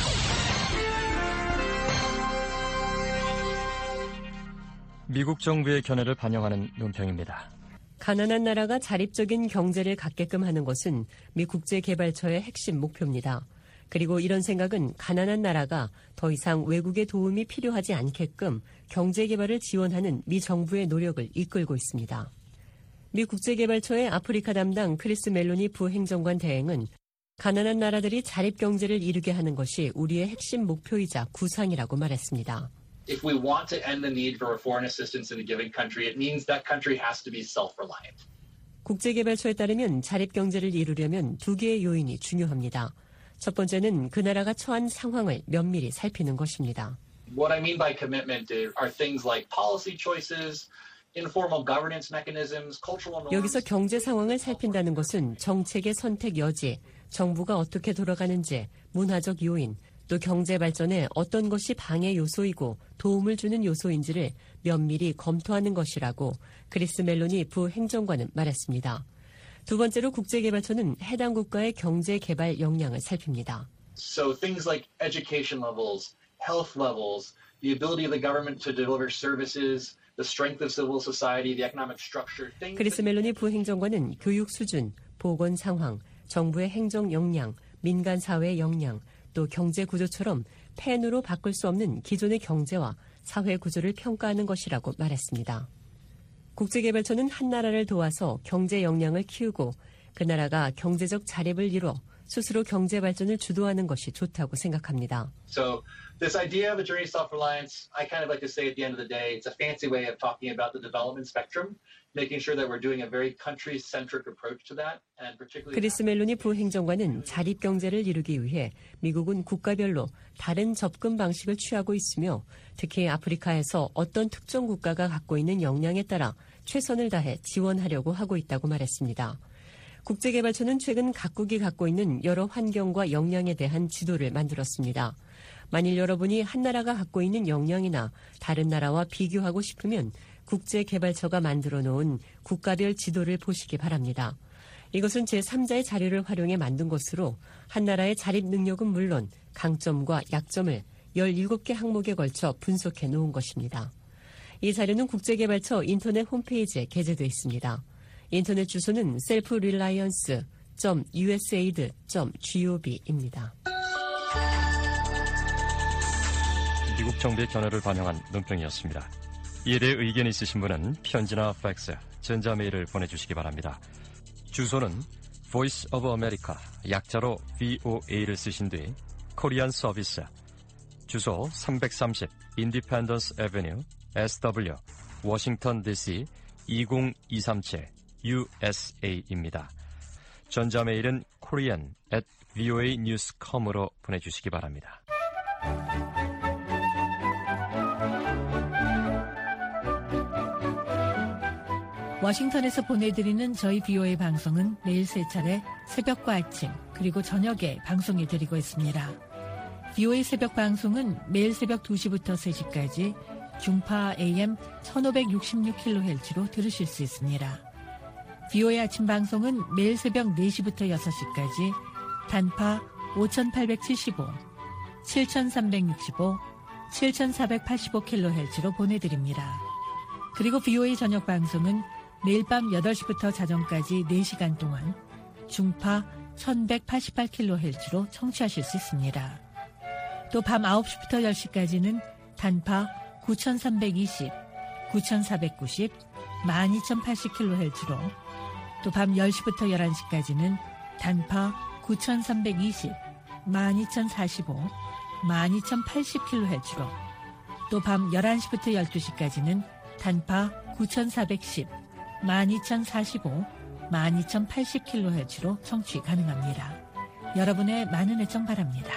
미국 정부의 견해를 반영하는 논평입니다. 가난한 나라가 자립적인 경제를 갖게끔 하는 것은 미 국제개발처의 핵심 목표입니다. 그리고 이런 생각은 가난한 나라가 더 이상 외국의 도움이 필요하지 않게끔 경제개발을 지원하는 미 정부의 노력을 이끌고 있습니다. 미 국제개발처의 아프리카 담당 크리스 멜로니 부행정관 대행은 가난한 나라들이 자립경제를 이루게 하는 것이 우리의 핵심 목표이자 구상이라고 말했습니다. If we want to end the need for foreign assistance in a given country, it means that country has to be self-reliant. 국제개발처에 따르면 자립경제를 이루려면 두 개의 요인이 중요합니다. 첫 번째는 그 나라가 처한 상황을 면밀히 살피는 것입니다. What I mean by commitment are things like policy choices, informal governance mechanisms, cultural norms. 여기서 경제 상황을 살핀다는 것은 정책의 선택 여지, 정부가 어떻게 돌아가는지, 문화적 요인, 또 경제 발전에 어떤 것이 방해 요소이고 도움을 주는 요소인지를 면밀히 검토하는 것이라고 크리스 멜로니 부행정관은 말했습니다. 두 번째로 국제개발처는 해당 국가의 경제 개발 역량을 살핍니다. So things like education levels, health levels, the ability of the government to deliver services, the strength of civil society, the economic structure. 크리스 멜로니 부행정관은 교육 수준, 보건 상황, 정부의 행정 역량, 민간 사회의 역량, 또 경제 구조처럼 펜으로 바꿀 수 없는 기존의 경제와 사회 구조를 평가하는 것이라고 말했습니다. 국제개발처는 한 나라를 도와서 경제 역량을 키우고 그 나라가 경제적 자립을 이뤄 스스로 경제 발전을 주도하는 것이 좋다고 생각합니다. So this idea of a journey to self-reliance, I kind of like to say at the end of the day, it's a fancy way of talking about the development spectrum, making sure that we're doing a very country-centric approach to that, and particularly. 크리스 멜로니 부행정관은 자립 경제를 이루기 위해 미국은 국가별로 다른 접근 방식을 취하고 있으며 특히 아프리카에서 어떤 특정 국가가 갖고 있는 역량에 따라 최선을 다해 지원하려고 하고 있다고 말했습니다. 국제개발처는 최근 각국이 갖고 있는 여러 환경과 역량에 대한 지도를 만들었습니다. 만일 여러분이 한 나라가 갖고 있는 역량이나 다른 나라와 비교하고 싶으면 국제개발처가 만들어 놓은 국가별 지도를 보시기 바랍니다. 이것은 제삼자의 자료를 활용해 만든 것으로 한 나라의 자립 능력은 물론 강점과 약점을 열일곱 개 항목에 걸쳐 분석해 놓은 것입니다. 이 자료는 국제개발처 인터넷 홈페이지에 게재되어 있습니다. 인터넷 주소는 셀프 릴라이언스 닷 유에스에이드 닷 지오비입니다. 미국 정부의 견해를 반영한 논평이었습니다. 이에 대해 의견이 있으신 분은 편지나 팩스, 전자메일을 보내주시기 바랍니다. 주소는 Voice of America, 약자로 브이오에이를 쓰신 뒤 코리안 서비스, 주소 삼백삼십 Independence Avenue, 에스더블유, 워싱턴 디씨 이공이삼칠 유에스에이입니다. 전자메일은 korean at voa news dot com으로 보내주시기 바랍니다. 워싱턴에서 보내드리는 저희 브이오에이 방송은 매일 세 차례 새벽과 아침 그리고 저녁에 방송해드리고 있습니다. 브이오에이 새벽 방송은 매일 새벽 두 시부터 세 시까지 중파 에이엠 천오백육십육 킬로헤르츠로 들으실 수 있습니다. 브이오에이 아침 방송은 매일 새벽 네 시부터 여섯 시까지 단파 오천팔백칠십오, 칠천삼백육십오, 칠천사백팔십오 킬로헤르츠로 보내드립니다. 그리고 브이오에이 저녁 방송은 매일 밤 여덟 시부터 자정까지 네 시간 동안 중파 천백팔십팔 킬로헤르츠로 청취하실 수 있습니다. 또 밤 아홉 시부터 열 시까지는 단파 구천삼백이십, 구천사백구십, 만 이천팔십 킬로헤르츠로 또 밤 열 시부터 열한 시까지는 단파 구천삼백이십, 만 이천사십오, 만 이천팔십 킬로헤르츠로 또 밤 열한 시부터 열두 시까지는 단파 구천사백십, 만 이천사십오, 만 이천팔십 킬로헤르츠로 청취 가능합니다. 여러분의 많은 애청 바랍니다.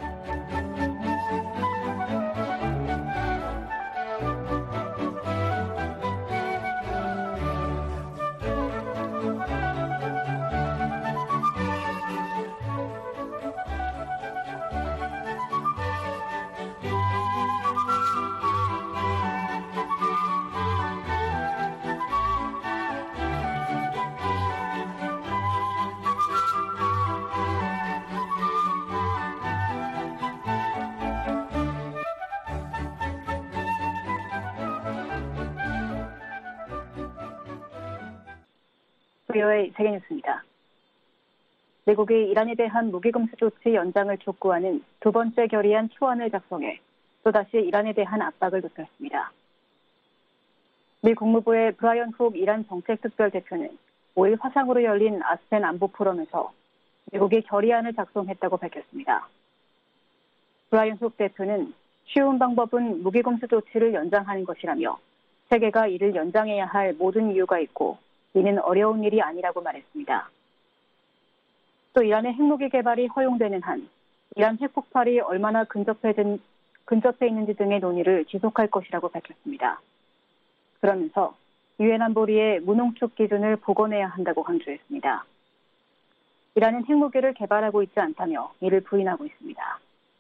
브이오에이 세계뉴스입니다. 미국이 이란에 대한 무기금수 조치 연장을 촉구하는 두 번째 결의안 초안을 작성해 또다시 이란에 대한 압박을 높였습니다. 미 국무부의 브라이언 훅 이란 정책특별대표는 오일 화상으로 열린 아스펜 안보 포럼에서 미국이 결의안을 작성했다고 밝혔습니다. 브라이언 훅 대표는 쉬운 방법은 무기금수 조치를 연장하는 것이라며 세계가 이를 연장해야 할 모든 이유가 있고 이는 어려운 일이 아니라고 말했습니다. 또 이란의 핵무기 개발이 허용되는 한 이란 핵폭발이 얼마나 근접해, 근접해 있는지 등의 논의를 지속할 것이라고 밝혔습니다. 그러면서 유엔 안보리의 무농축 기준을 복원해야 한다고 강조했습니다. 이란은 핵무기를 개발하고 있지 않다며 이를 부인하고 있습니다.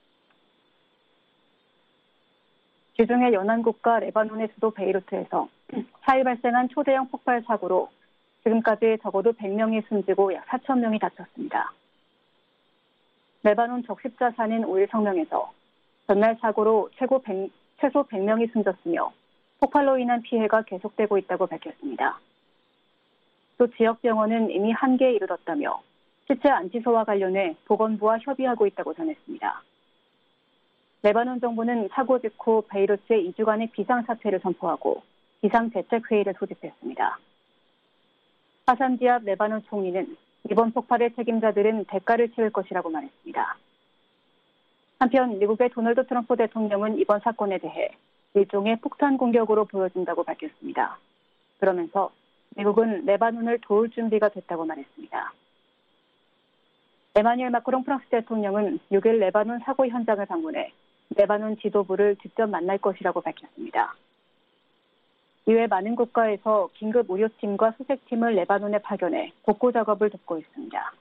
지중해 연안국가 레바논의 수도 베이루트에서 사일 발생한 초대형 폭발 사고로 지금까지 적어도 백 명이 숨지고 약 사천 명이 다쳤습니다. 레바논 적십자사는 오일 성명에서 전날 사고로 최고 백, 최소 백 명이 숨졌으며 폭발로 인한 피해가 계속되고 있다고 밝혔습니다. 또 지역 병원은 이미 한계에 이르렀다며 시체 안치소와 관련해 보건부와 협의하고 있다고 전했습니다. 레바논 정부는 사고 직후 베이루트에 이 주간의 비상사태를 선포하고 비상대책회의를 소집했습니다. 하산 디압 레바논 총리는 이번 폭발의 책임자들은 대가를 치를 것이라고 말했습니다. 한편 미국의 도널드 트럼프 대통령은 이번 사건에 대해 일종의 폭탄 공격으로 보여진다고 밝혔습니다. 그러면서 미국은 레바논을 도울 준비가 됐다고 말했습니다. 에마뉴엘 마크롱 프랑스 대통령은 육 일 레바논 사고 현장을 방문해 레바논 지도부를 직접 만날 것이라고 밝혔습니다. 이외 많은 국가에서 긴급 의료팀과 수색팀을 레바논에 파견해 복구 작업을 돕고 있습니다.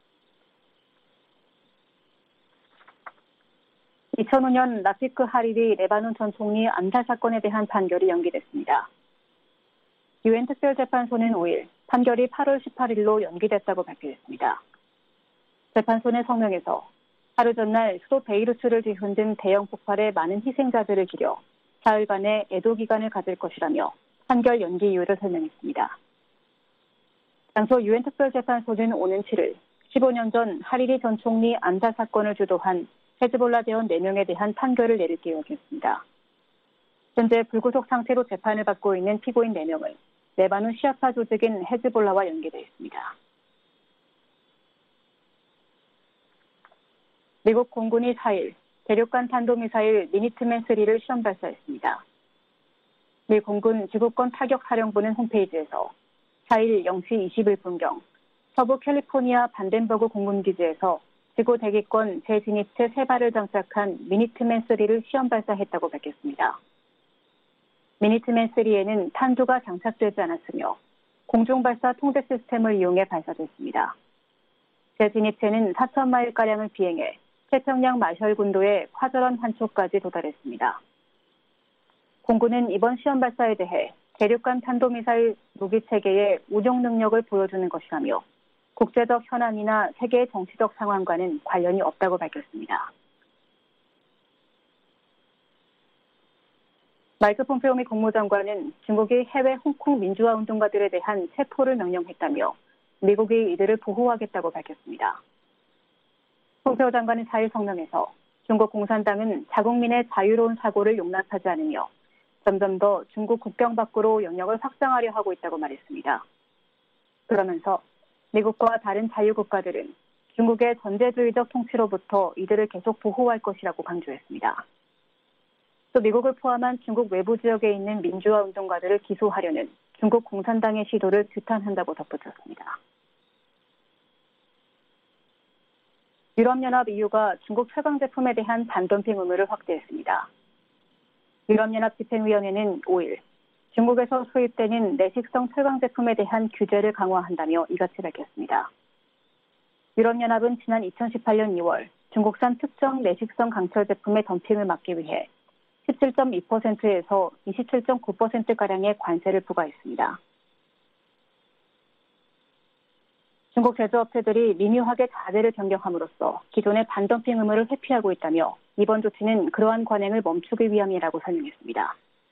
이천오 년 라피크 하리리 레바논 전 총리 암살 사건에 대한 판결이 연기됐습니다. 유엔 특별재판소는 오 일 판결이 팔월 십팔일로 연기됐다고 발표했습니다. 재판소는 성명에서 하루 전날 수도 베이루트를 뒤흔든 대형 폭발에 많은 희생자들을 기려 사흘간의 애도 기간을 가질 것이라며 판결 연기 이유를 설명했습니다. 당초 유엔 특별재판소는 오는 칠일 십오 년 전 하리리 전 총리 암살 사건을 주도한 헤즈볼라 대원 네 명에 대한 판결을 내릴 계획이었습니다. 현재 불구속 상태로 재판을 받고 있는 피고인 네 명은 레바논 시아파 조직인 헤즈볼라와 연계되어 있습니다. 미국 공군이 사일 대륙간 탄도미사일 미니트맨 쓰리를 시험 발사했습니다. 미 공군 지구권 타격사령부는 홈페이지에서 사일 영 시 이십일 분경 서부 캘리포니아 반덴버그 공군기지에서 지구 대기권 재진입체 세 발을 장착한 미니트맨 쓰리를 시험 발사했다고 밝혔습니다. 미니트맨 쓰리에는 탄두가 장착되지 않았으며 공중발사 통제 시스템을 이용해 발사됐습니다. 재진입체는 사천 마일가량을 비행해 태평양 마셜 군도의 화절원 한초까지 도달했습니다. 공군은 이번 시험 발사에 대해 대륙간 탄도미사일 무기체계의 운용 능력을 보여주는 것이라며 국제적 현안이나 세계의 정치적 상황과는 관련이 없다고 밝혔습니다. 마이크 폼페오 미 국무장관은 중국이 해외 홍콩 민주화 운동가들에 대한 체포를 명령했다며 미국이 이들을 보호하겠다고 밝혔습니다. 폼페오 장관은 사일 성명에서 중국 공산당은 자국민의 자유로운 사고를 용납하지 않으며 점점 더 중국 국경 밖으로 영역을 확장하려 하고 있다고 말했습니다. 그러면서 미국과 다른 자유국가들은 중국의 전제주의적 통치로부터 이들을 계속 보호할 것이라고 강조했습니다. 또 미국을 포함한 중국 외부 지역에 있는 민주화 운동가들을 기소하려는 중국 공산당의 시도를 규탄한다고 덧붙였습니다. 유럽연합 이유가 중국 최강 제품에 대한 반덤핑 의무를 확대했습니다. 유럽연합 집행위원회는 오일 중국에서 수입되는 내식성 최강 제품에 대한 규제를 강화한다며 이같이 밝혔습니다. 유럽연합은 지난 이천십팔년 이월 중국산 특정 내식성 강철 제품의 덤핑을 막기 위해 십칠 점 이 퍼센트에서 이십칠 점 구 퍼센트가량의 관세를 부과했습니다. 중국 제조업체들이 미묘하게 자재를 변경함으로써 기존의 반덤핑 의무를 회피하고 있다며 이번 조치는 그러한 관행을 멈추기 위함이라고 설명했습니다.